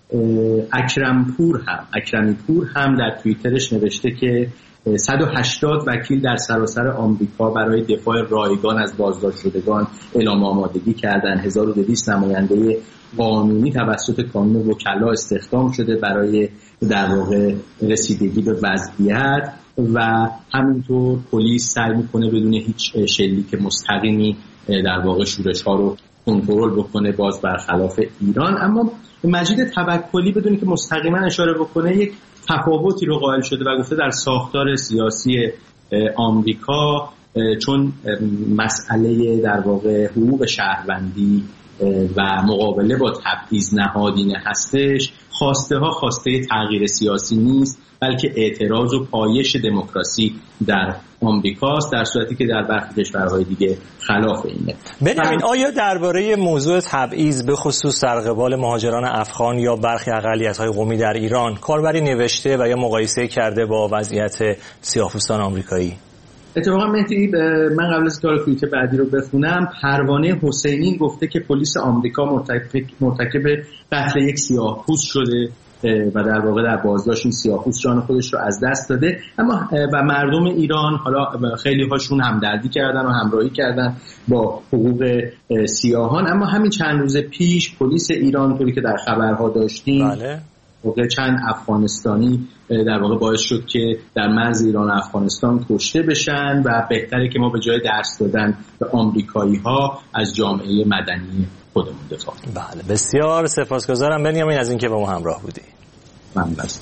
اکرم پور هم اکرمی پور هم در توییترش نوشته که صد و هشتاد وکیل در سراسر آمریکا برای دفاع رایگان از بازداشت شدگان اعلام آمادگی کردند. هزار و دویست نماینده قانونی توسط کانون وکلا استخدام شده برای در واقع رسیدگی به وضعیت و همینطور پلیس سعی میکنه بدون هیچ شلیک مستقیمی در واقع شورش ها رو کنترل بکنه، باز برخلاف ایران. اما مجید توکلی بدون که مستقیما اشاره بکنه یک تفاوتی رو قائل شده و گفته در ساختار سیاسی آمریکا چون مسئله در واقع حقوق شهروندی و مقابله با تبعیض نهادینه هستش، خواسته ها خواسته تغییر سیاسی نیست بلکه اعتراض و پایش دموکراسی در آمریکاست، در صورتی که در برخی کشورهای دیگه خلاف اینه. بنابراین آیا درباره موضوع تبعیض به خصوص در قبال مهاجران افغان یا برخی اقلیت‌های قومی در ایران کاربری نوشته و یا مقایسه کرده با وضعیت سیاه‌پوستان آمریکایی؟ اتفاقا مهدی، من قبل از کار توییت بعدی رو بخونم، پروانه حسینی گفته که پلیس آمریکا مرتکب قتل یک سیاه‌پوست شده و در واقع در بازداشت این سیاه‌پوست جان خودش رو از دست داده. اما و مردم ایران حالا خیلی هاشون همدردی کردن و همراهی کردن با حقوق سیاهان. اما همین چند روز پیش پلیس ایران طوری که در خبرها داشتیم بله. واقع چند افغانستانی در واقع باعث شد که در مرز ایران و افغانستان کشته بشن و بهتره که ما به جای درس دادن به آمریکایی ها از جامعه مدنی خودمون دفاع. بله، بسیار سپاسگزارم بنیامین از اینکه با ما همراه بودی. من بس.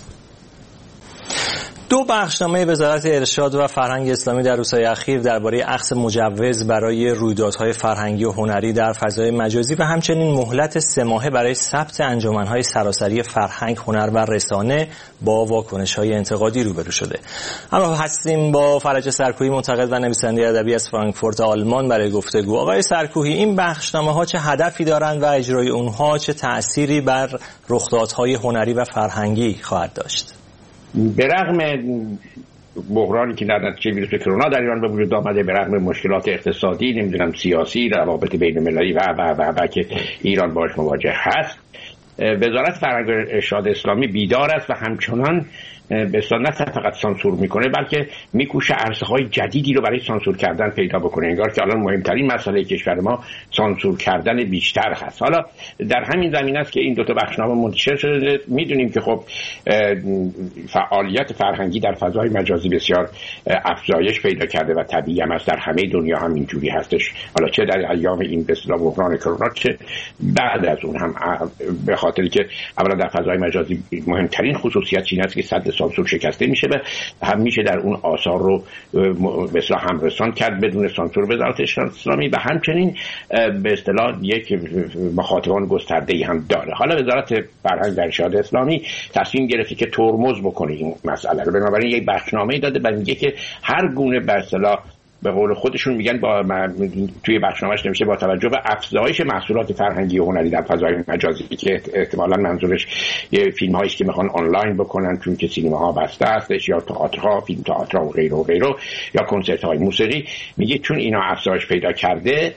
دو بخشنامه وزارت ارشاد و فرهنگ اسلامی در روزهای اخیر درباره اخذ مجوز برای رویدادهای فرهنگی و هنری در فضای مجازی و همچنین مهلت سه ماهه برای ثبت انجمن‌های سراسری فرهنگ، هنر و رسانه با واکنش‌های انتقادی روبرو شده. اما هستیم با فرج سرکوهی، منتقد و نویسنده ادبی از فرانکفورت آلمان برای گفتگو. آقای سرکوهی، این بخشنامه‌ها چه هدفی دارند و اجرای اونها چه تأثیری بر رخدادهای هنری و فرهنگی خواهد داشت؟ به رغم بحرانی که در نتیجه ویروس کرونا در ایران به وجود آمده، به رغم مشکلات اقتصادی، نمیدونم سیاسی، روابط بین المللی و و و و که ایران باهاش مواجه هست، وزارت فرهنگ و ارشاد اسلامی بیدار است و همچنان به اصطلاح نه فقط سانسور میکنه بلکه میکوشه عرصه‌های جدیدی رو برای سانسور کردن پیدا بکنه. انگار که الان مهمترین مسئله کشور ما سانسور کردن بیشتر هست. حالا در همین زمینه است که این دو تا بخشنامه منتشر شده. میدونیم که خب فعالیت فرهنگی در فضای مجازی بسیار افزایش پیدا کرده و طبیعی هم است، در همه دنیا هم اینجوری هستش. حالا چه در ایام این به اصطلاح بحران کرونا چه بعد از اون هم، به خاطری که اولا در فضای مجازی مهمترین خصوصیت این است که صد سانسور شکسته میشه و هم میشه در اون آثار رو به اصطلاح همرسان کرد بدون سانسور وزارت ارشاد اسلامی و همچنین به اصطلاح یک مخاطبان گسترده‌ای هم داره. حالا وزارت فرهنگ و ارشاد اسلامی تصمیم گرفته که ترمز بکنه این مسئله رو، بنابراین یک بخشنامه‌ای داده و میگه که هر گونه به اصطلاح به قول خودشون میگن با توی بخشنامه‌اش نمیشه با توجه به افزایش محصولات فرهنگی و هنری در فضای مجازی که احتمالاً منظورش یه فیلم‌هایی است که میخوان آنلاین بکنن چون که سینماها بسته هستش، یا تئاترها، فیلم تئاترها و غیره و غیره، یا کنسرت‌های موسیقی. میگه چون اینا افزایش پیدا کرده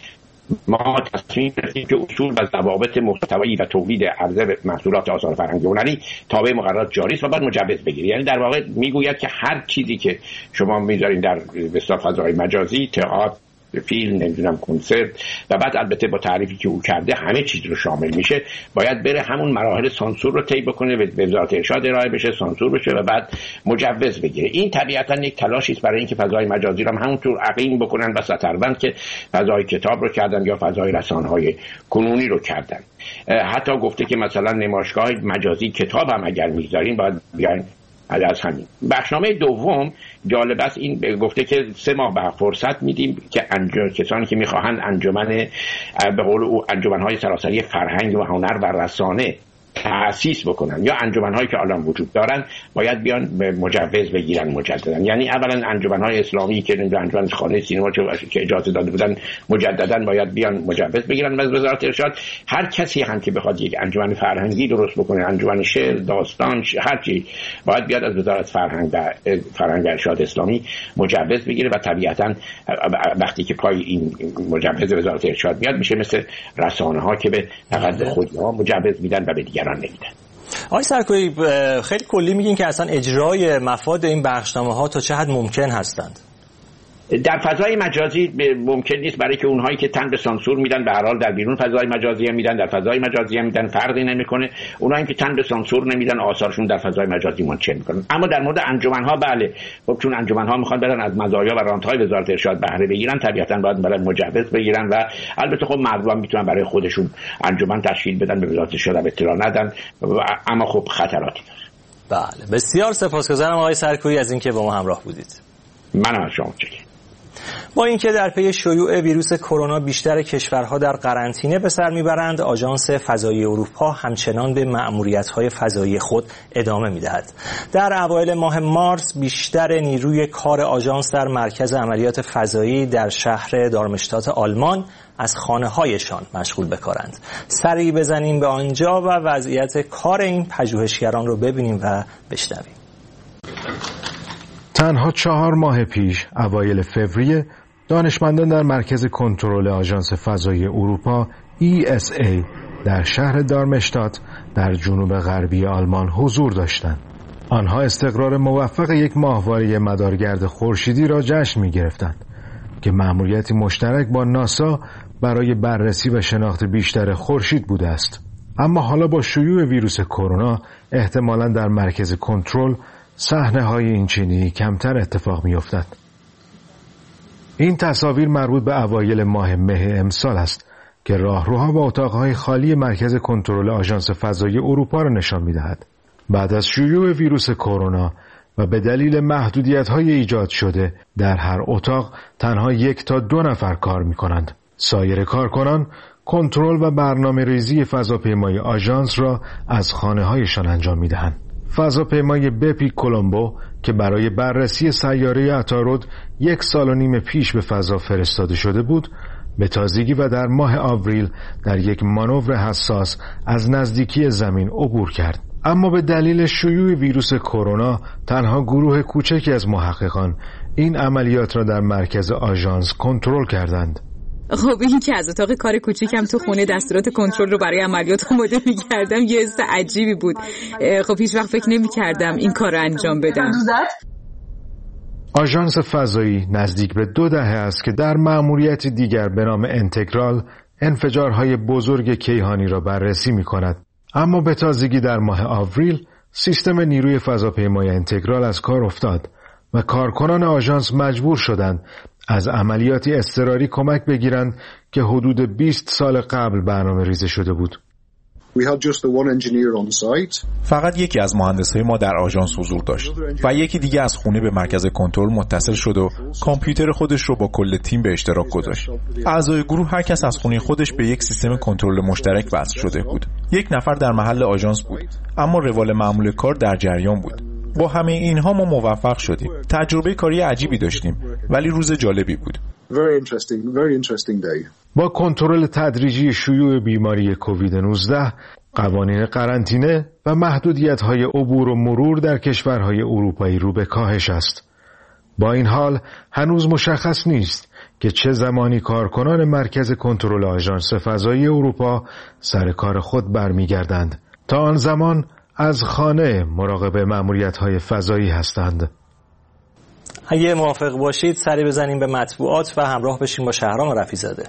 ما تصمیم گرفتیم که اصول و ضوابط محتوایی و تولید عرضه محصولات آثار فرهنگی و هنری تابع مقررات جاری است و باید مجوز بگیرید. یعنی در واقع میگوید که هر چیزی که شما میذارین در بسیار فضای مجازی، تئاتر، فیلم، نمیدونم کنسرت، و بعد البته با تعریفی که او کرده همه چیز رو شامل میشه، باید بره همون مراحل سانسور رو طی بکنه، به وزارت ارشاد ارائه بشه، سانسور بشه و بعد مجوز بگیره. این طبیعتا یک تلاشی است برای اینکه فضای مجازی رو هم همونطور عقیم بکنن و ستربند که فضای کتاب رو کردن یا فضای رسانه‌های کنونی رو کردن. حتی گفته که مثلا نمایشگاه مجازی کتاب هم اگر میذارین باید بیاین از همین. بخشنامه دوم جالب است، این گفته که سه ماه به فرصت میدیم که انجام کسانی که میخواهند انجمن به قول او انجمن‌های سراسری فرهنگ و هنر و رسانه تأسیس بکنن یا انجمن‌هایی که الان وجود دارن باید بیان مجوز بگیرن مجددا. یعنی اولا انجمن‌های اسلامی که انجمن خانه سینما که اجازه داده بودن مجددا باید بیان مجوز بگیرن از وزارت ارشاد. هر کسی هم که بخواد یک انجمن فرهنگی درست بکنه، انجمن شعر، داستان، هر چی، باید بیاد از وزارت فرهنگ و فرهنگ و ارشاد اسلامی مجوز بگیره و طبیعتا وقتی که پای این مجوز وزارت ارشاد میاد میشه مثل رسانه‌ها که به فقط خودها مجوز میدن و به دیگران دیگران نمیدن. آقای سرکویی خیلی کلی میگین که اصلا اجرای مفاد این بخشنامه‌ها تا چه حد ممکن هستند؟ در فضای مجازی ممکن نیست، برای که اونهایی که تن به سانسور میدن به هر حال در بیرون فضای مجازی هم میدن، در فضای مجازی هم میدن، فرقی نمیکنه. اونهایی که تن به سانسور نمیدن آثارشون در فضای مجازی منتشر میکنن. اما در مورد انجمن‌ها بله، خب چون انجمن‌ها میخوان برن از مزایا و رانت‌های وزارت ارشاد بهره بگیرن، طبیعتاً باید برن مجوز بگیرن و البته خب مردم میتونن برای خودشون انجمن تشکیل بدن، به وزارت ارشاد اطلاع ندن، اما خب خطراتی داره. بله، بسیار سپاسگزارم آقای سرکویی از اینکه با ما همراه بودید. منم از شما متشکرم. با اینکه در پی شیوع ویروس کرونا بیشتر کشورها در قرنطینه به سر میبرند، آژانس فضایی اروپا همچنان به مأموریت‌های فضایی خود ادامه میدهد. در اوایل ماه مارس بیشتر نیروی کار آژانس در مرکز عملیات فضایی در شهر دارمشتات آلمان از خانه‌هایشان مشغول به کارند. سری بزنیم به آنجا و وضعیت کار این پژوهشگران رو ببینیم و بشنویم. تنها چهار ماه پیش اوایل فوریه دانشمندان در مرکز کنترل آژانس فضایی اروپا ای اس ای در شهر دارمشتات در جنوب غربی آلمان حضور داشتند. آنها استقرار موفق یک ماهواره مدارگرد خورشیدی را جشن می گرفتند که مأموریتی مشترک با ناسا برای بررسی و شناخت بیشتر خورشید بوده است. اما حالا با شیوع ویروس کرونا احتمالاً در مرکز کنترل صحنه های این چنینی کمتر اتفاق می افتد. این تصاویر مربوط به اوایل ماه مه امسال است که راهروها و اتاقهای خالی مرکز کنترل آژانس فضایی اروپا را نشان می دهد. بعد از شیوع ویروس کرونا و به دلیل محدودیت‌های ایجاد شده در هر اتاق تنها یک تا دو نفر کار می کنند. سایر کارکنان کنترل و برنامه ریزی فضاپیمای آژانس را از خانه‌هایشان انجام می دهند. فضاپیمای بپی کولومبو که برای بررسی سیاره عطارد یک سال و نیم پیش به فضا فرستاده شده بود، به تازگی و در ماه آوریل در یک مانور حساس از نزدیکی زمین عبور کرد. اما به دلیل شیوع ویروس کرونا تنها گروه کوچکی از محققان این عملیات را در مرکز آژانس کنترل کردند. خب این که از اتاق کار کوچیکم تو خونه دستورات کنترل رو برای عملیات آماده می‌کردم یه حس عجیبی بود. خب هیچ وقت فکر نمی‌کردم این کار رو انجام بدم. آژانس فضایی نزدیک به دو دهه است که در مأموریت دیگر به نام انتگرال انفجارهای بزرگ کیهانی را بررسی می‌کند. اما به تازگی در ماه آوریل سیستم نیروی فضاپیمای انتگرال از کار افتاد و کارکنان آژانس مجبور شدند از عملیاتی اضطراری کمک بگیرند که حدود بیست سال قبل برنامه ریزی شده بود. فقط یکی از مهندسای ما در آژانس حضور داشت و یکی دیگه از خونه به مرکز کنترل متصل شد و کامپیوتر خودش رو با کل تیم به اشتراک گذاشت. اعضای گروه هر کس از خونه خودش به یک سیستم کنترل مشترک وصل شده بود. یک نفر در محل آژانس بود، اما روال معمول کار در جریان بود. با همه اینها ما موفق شدیم. تجربه کاری عجیبی داشتیم، ولی روز جالبی بود. Very interesting, very interesting day. با کنترل تدریجی شیوع بیماری کووید نوزده، قوانین قرنطینه و محدودیت‌های عبور و مرور در کشورهای اروپایی رو به کاهش است. با این حال هنوز مشخص نیست که چه زمانی کارکنان مرکز کنترل آژانس فضایی اروپا سر کار خود برمیگردند. تا آن زمان از خانه مراقب مأموریت‌های فضایی هستند. اگه موافق باشید سری بزنیم به مطبوعات و همراه بشیم با شهرام رفیع‌زاده.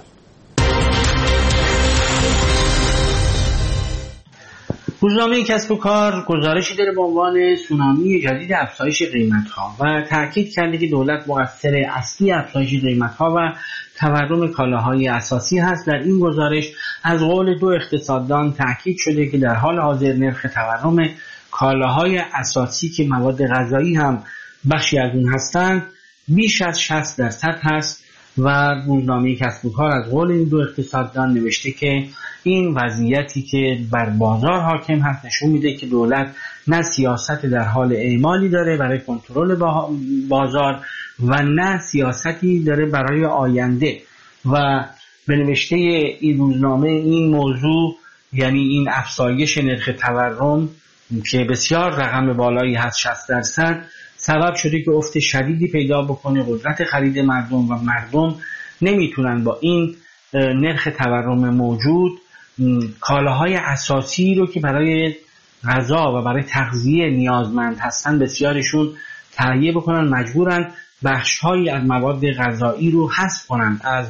روزنامه کسب و کار گزارشی داره با عنوان سونامی جدید افزایش قیمت‌ها و تاکید کرده که دولت مقصر اصلی افزایش قیمت‌ها و تورم کالاهای اساسی هست. در این گزارش از قول دو اقتصاددان تاکید شده که در حال حاضر نرخ تورم کالاهای اساسی که مواد غذایی هم بخشی از اون هستند بیش از شصت درصد هست و روزنامه کسب و کار از قول این دو اقتصاددان نوشته که این وضعیتی که بر بازار حاکم هست نشون میده که دولت نه سیاست در حال اعمالی داره برای کنترل بازار و نه سیاستی داره برای آینده. و به نوشته این روزنامه این موضوع، یعنی این افزایش نرخ تورم که بسیار رقم بالایی هست شصت درصد، سبب شده که افت شدیدی پیدا بکنه قدرت خرید مردم و مردم نمیتونن با این نرخ تورم موجود کالاهای اساسی رو که برای غذا و برای تغذیه نیازمند هستن بسیارشون تهیه بکنن، مجبورن بخش‌هایی از مواد غذایی رو حذف کنن از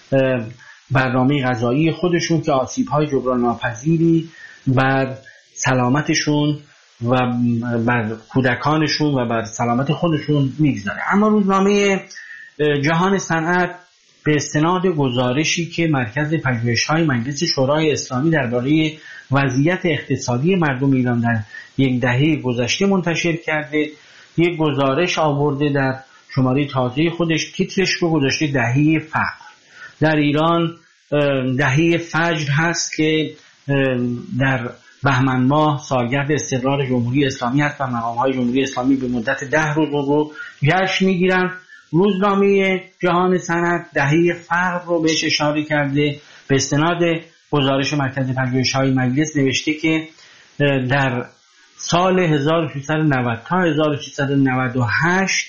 برنامه غذایی خودشون که آسیب‌های جبران ناپذیری بر سلامتشون و بر کودکانشون و بر سلامت خودشون میگذاره. اما روزنامه جهان صنعت به استناد گزارشی که مرکز پژوهش‌های مجلس شورای اسلامی درباره وضعیت اقتصادی مردم ایران در یک دهه گذشته منتشر کرده، یک گزارش آورده در شماره تازه خودش، تیترش رو گذاشته دهه فقر. در ایران دهه فجر هست که در بهمن ماه سالگرد استقرار جمهوری اسلامی هست و مقام‌های جمهوری اسلامی به مدت ده روز رو جشن میگیرن. روزنامه جهان صنعت دهه فقر رو بهش اشاره کرده، به استناد گزارش مرکز پژوهش‌های مجلس نوشته که در سال هزار و ششصد و نود تا هزار و ششصد و نود و هشت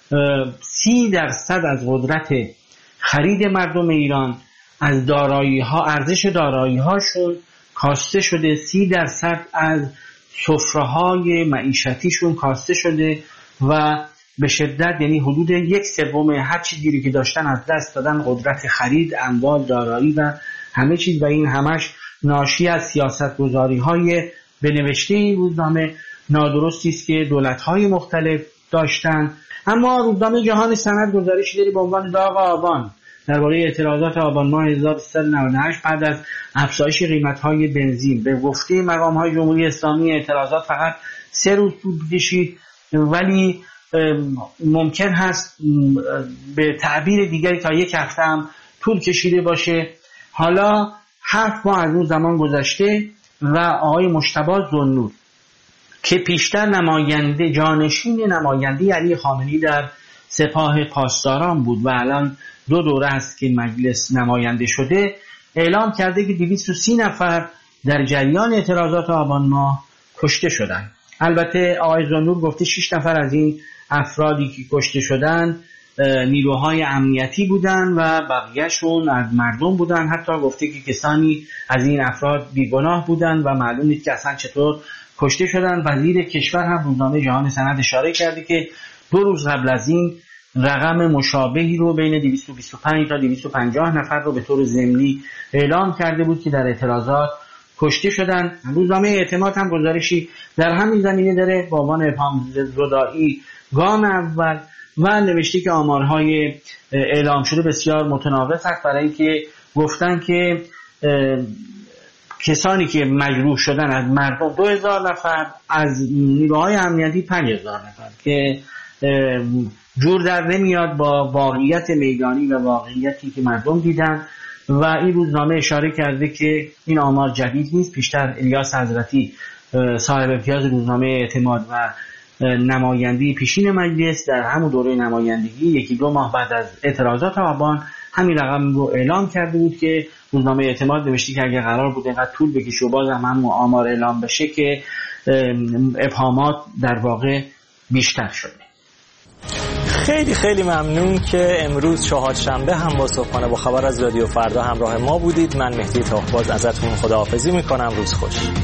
سی درصد از قدرت خرید مردم ایران از دارایی‌ها، ارزش دارایی‌هاشون کاسته شده، سی درصد از سفره‌های معیشتیشون کاسته شده و به شدت، یعنی حدود یک سوم هر چیزی که داشتن از دست دادن، قدرت خرید، اموال، دارایی و همه چیز، و این همش ناشی از سیاست‌گذاری‌های به نوشته این روزنامه نادرستی است که دولت‌های مختلف داشتن. اما روزنامه جهان صنعت گزارشی داره با عنوان داغ آبان درباره اعتراضات آبان ماه هزار و سیصد و نود و هشت بعد از افزایش قیمت‌های بنزین. به گفته مقام‌های جمهوری اسلامی اعتراضات فقط سه روز طول کشید، ولی ممکن هست به تعبیر دیگری تا یک هفته هم طول کشیده باشه. حالا هفت ماه از اون زمان گذشته و آقای مجتبی ذوالنور که پیشتر نماینده جانشین نماینده علی خامنه‌ای در سپاه پاسداران بود و الان دو دوره است که مجلس نماینده شده، اعلام کرده که دویست و سی نفر در جریان اعتراضات آبان ماه کشته شدند. البته آقای ذوالنور گفته شش نفر از این افرادی که کشته شدن نیروهای امنیتی بودن و بقیهشون از مردم بودن. حتی گفته که کسانی از این افراد بیگناه بودن و معلوم نیست که اصلا چطور کشته شدن. وزیر کشور هم روزنامه جهان صنعت اشاره کرده که دو روز قبل از این رقم مشابهی رو بین دویست و بیست و پنج تا دویست و پنجاه نفر رو به طور ضمنی اعلام کرده بود که در اعتراضات کشته شدن. روزنامه اعتماد هم گزارشی در همین زمینه داره با عنوان ابهام زدایی گام اول و نوشته که آمارهای اعلام شده بسیار متناقض است، برای اینکه گفتن که کسانی که مجروح شدن از مردم دو هزار نفر، از نیروهای امنیتی پنج هزار نفر، که جور در نمیاد با واقعیت میدانی و واقعیتی که مردم دیدن. و این روزنامه اشاره کرده که این آمار جدید نیست. پیشتر الیاس حضرتی صاحب امتیاز روزنامه اعتماد و نماینده پیشین مجلس در همون دوره نمایندگی یکی دو ماه بعد از اعتراضات آبان همین رقم رو اعلام کرده بود که روزنامه اعتماد نوشته که اگه قرار بود اینقدر طول بکشه و بازم هم آمار اعلام بشه که ابهامات در واقع بیشتر شده. خیلی خیلی ممنون که امروز چهارشنبه هم با صبحانه با خبر از رادیو فردا همراه ما بودید. من مهدی تاقباز ازتون خداحافظی میکنم. روز خوش.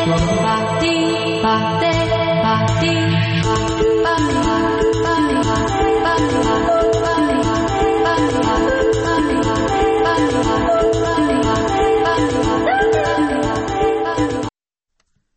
Bati, bate, bati, bati.